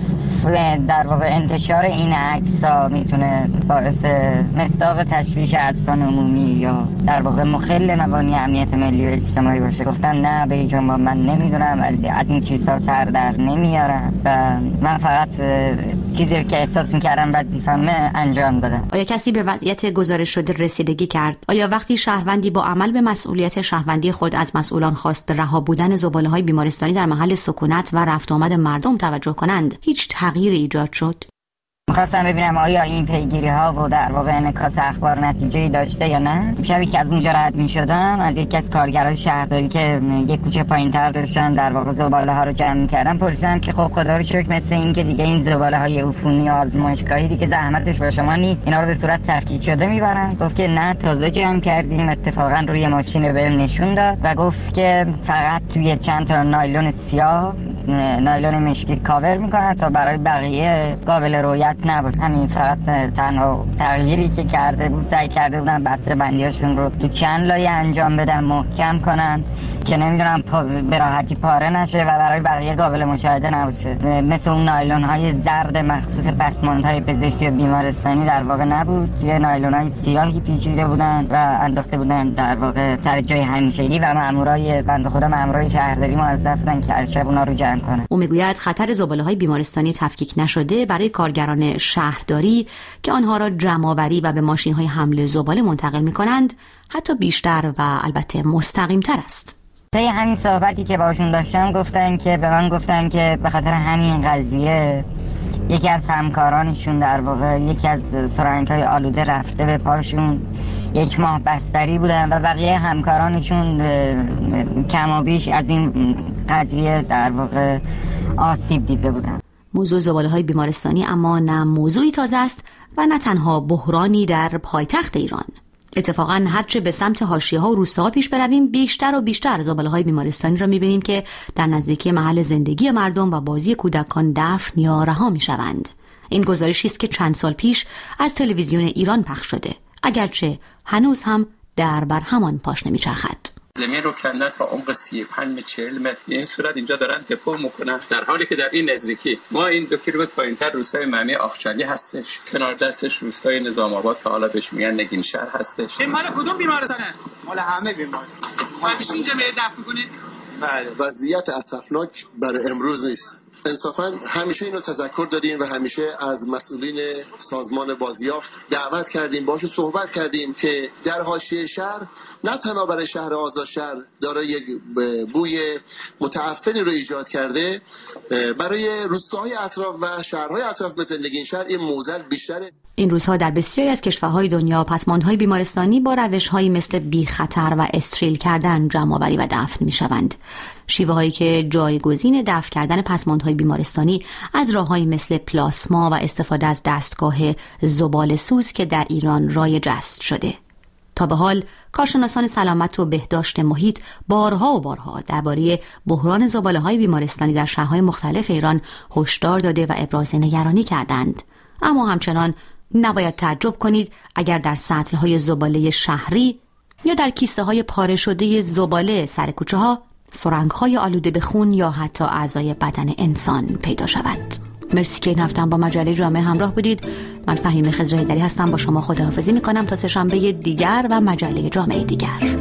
در واقع انتشار این عکس‌ها میتونه باعث مصداق تشویش اذهان عمومی یا در واقع مخل مبانی امنیت ملی و اجتماعی باشه. گفتم نه به هیچ عنوان من نمیدونم، از این چیزها سر در نمیارم و من فقط چیزی که احساس میکردم وظیفه‌مه انجام دادم. آیا کسی به وضعیت گزارش شده رسیدگی کرد؟ آیا وقتی شهروندی با عمل به مسئولیت شهروندی خود از مسئولان خواست به رها بودن زباله‌های بیمارستانی در محل سکونت و رفت آمد مردم توجه کنند، هیچ تغییری ایجاد شد؟ می‌خواستم ببینم آیا این پیگیری ها و در واقع انعکاس اخبار نتیجه‌ای داشته یا نه. شبی که از اونجا رد می‌شدم از یکی از کارگرای شهرداری که یک کوچه پایین‌تر داشتن در واقع زباله‌ها رو جمع می‌کردن پرسیدم که خب خدا رو شکر مثل این که دیگه این زباله‌های عفونی آزمایشگاهی دیگه زحمتش با شما نیست، اینا رو به صورت تفکیک شده می‌برن. گفت که نه تازه جمع کردیم، اتفاقا روی ماشین بهم نشون داد و گفت که فقط توی چند تا نایلون سیاه نایلون مشکی کاور می‌کنن تا برای بقیه قابل رؤیت نبود. همین فقط تنها تغییری که کرده بود سعی کرده بودن بسته بندیاشون رو تو چند لایه انجام بدن، محکم کنن که نمیدونم به راحتی پاره نشه و برای بقیه قابل مشاهده نباشه. مثل اون نایلون های زرد مخصوص پسماندهای پزشکی بیمارستانی در واقع نبود، یه نایلون های سیاهی پیچیده بودن و انداخته بودن در واقع سر جای همیشگی و مامورای بنده خدا مامورای شهرداری موظف بودن که هر شب اونا رو جمع کنن. او میگوید خطر زباله‌های بیمارستانی تفکیک نشده برای کارگران شهرداری که آنها را جمع‌آوری و به ماشین‌های حمل زباله منتقل می‌کنند حتی بیشتر و البته مستقیم‌تر است. طی همین صحبتی که باشون داشتم گفتن که به من گفتن که به خاطر همین قضیه یکی از همکارانشون در واقع یکی از سرنگ‌های آلوده رفته به پاشون، یک ماه بستری بودن و بقیه همکارانشون کم و بیش از این قضیه در واقع آسیب دیده بودن. موضوع زباله‌های بیمارستانی اما نه موضوعی تازه است و نه تنها بحرانی در پایتخت ایران. اتفاقاً هرچه به سمت حاشیه‌ها و روستاها پیش برویم بیشتر و بیشتر زباله‌های بیمارستانی را می‌بینیم که در نزدیکی محل زندگی مردم و بازی کودکان دفن یا رها می‌شوند. این گزارشی است که چند سال پیش از تلویزیون ایران پخش شده، اگرچه هنوز هم در بر همان پاشنه می‌چرخد. زمین رو کندن تا عمق سی و پنج چهل متر. به این صورت اینجا دارن دپو میکنن، در حالی که در این نزدیکی ما این دو کیلومتر پایینتر روستای مرمی آخچالی هستش، کنار دستش روستای نظام آباد که حالا بهش میگن نگین شهر هستش. این مال کدوم بیمارستانه؟ مال همه بیمارستان. ما میشه اینجا به دفع کنید؟ بله. وضعیت اسفناک برای امروز نیست. انصافا همیشه اینو تذکر دادیم و همیشه از مسئولین سازمان بازیافت دعوت کردیم، باشون صحبت کردیم که در حاشیه شهر نه تنها برای شهر آزادشهر داره یک بوی متعفنی رو ایجاد کرده، برای روستاهای اطراف و شهرهای اطراف مثل نگین شهر این موزل بیشتره. این روزها در بسیاری از کشورهای دنیا پسماندهای بیمارستانی با روش‌هایی مثل بی خطر و استریل کردن جمع‌آوری و دفن می‌شوند. شیوه‌هایی که جایگزین دفن کردن پسماندهای بیمارستانی از راه‌هایی مثل پلاسما و استفاده از دستگاه زباله‌سوز که در ایران رایج است شده. تا به حال کارشناسان سلامت و بهداشت محیط بارها و بارها درباره بحران زباله‌های بیمارستانی در شهرهای مختلف ایران هشدار داده و ابراز نگرانی کردند. اما همچنان نباید تعجب کنید اگر در سطل‌های زباله شهری یا در کیسه‌های پاره شده زباله سر کوچه‌ها سرنگ‌های آلوده به خون یا حتی اعضای بدن انسان پیدا شود. مرسی که این هفته با مجله جامعه همراه بودید. من فهیمه خضرهیدری هستم، با شما خداحافظی می‌کنم تا سه‌شنبه دیگر و مجله جامعه دیگر.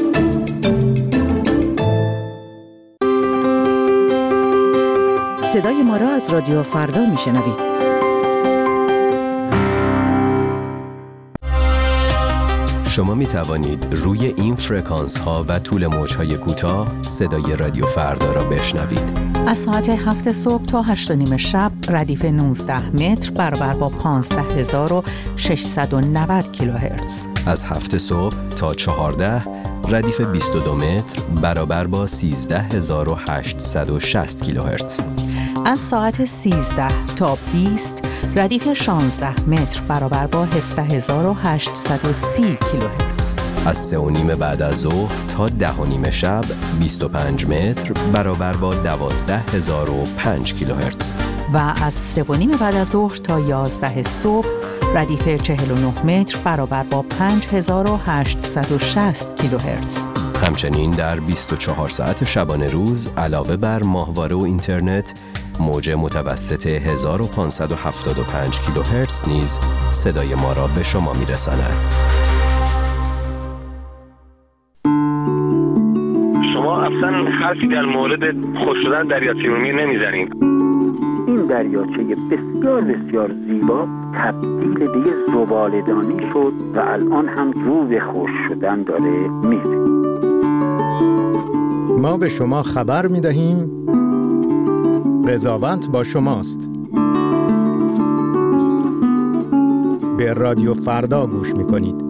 صدای ما را از رادیو فردا میشنوید. شما می توانید روی این فرکانس ها و طول موج های کوتاه صدای رادیو فردا را بشنوید. از ساعت هفت صبح تا هشت و نیم شب ردیف نوزده متر برابر با پانزده هزار و ششصد و نود کیلوهرتز. از هفت صبح تا چهارده ردیف بیست و دو متر برابر با سیزده هزار و هشتصد و شصت کیلوهرتز. از ساعت سیزده تا بیست ردیف شانزده متر برابر با هفده هزار و هشتصد و سی کیلوهرتز. از سه و نیم بعد از ظهر تا ده و نیم شب بیست و پنج متر برابر با دوازده هزار و پنج کیلوهرتز. و از سه و نیم بعد از ظهر تا یازده صبح ردیف چهل و نه متر برابر با پنج هزار و هشتصد و شصت کیلوهرتز. همچنین در بیست و چهار ساعت شبانه روز علاوه بر ماهواره و اینترنت، موج متوسط هزار و پانصد و هفتاد و پنج کیلوهرتز نیز صدای ما را به شما می‌رساند. شما اصلا حرفی در مورد خشک شدن دریاچه ارومیه نمیزنید. این دریاچه بسیار بسیار زیبا تبدیل به یه زباله‌دانی شد و الان هم رو به خشک شدن داره میره. ما به شما خبر میدهیم قضاوت با شماست. به رادیو فردا گوش میکنید.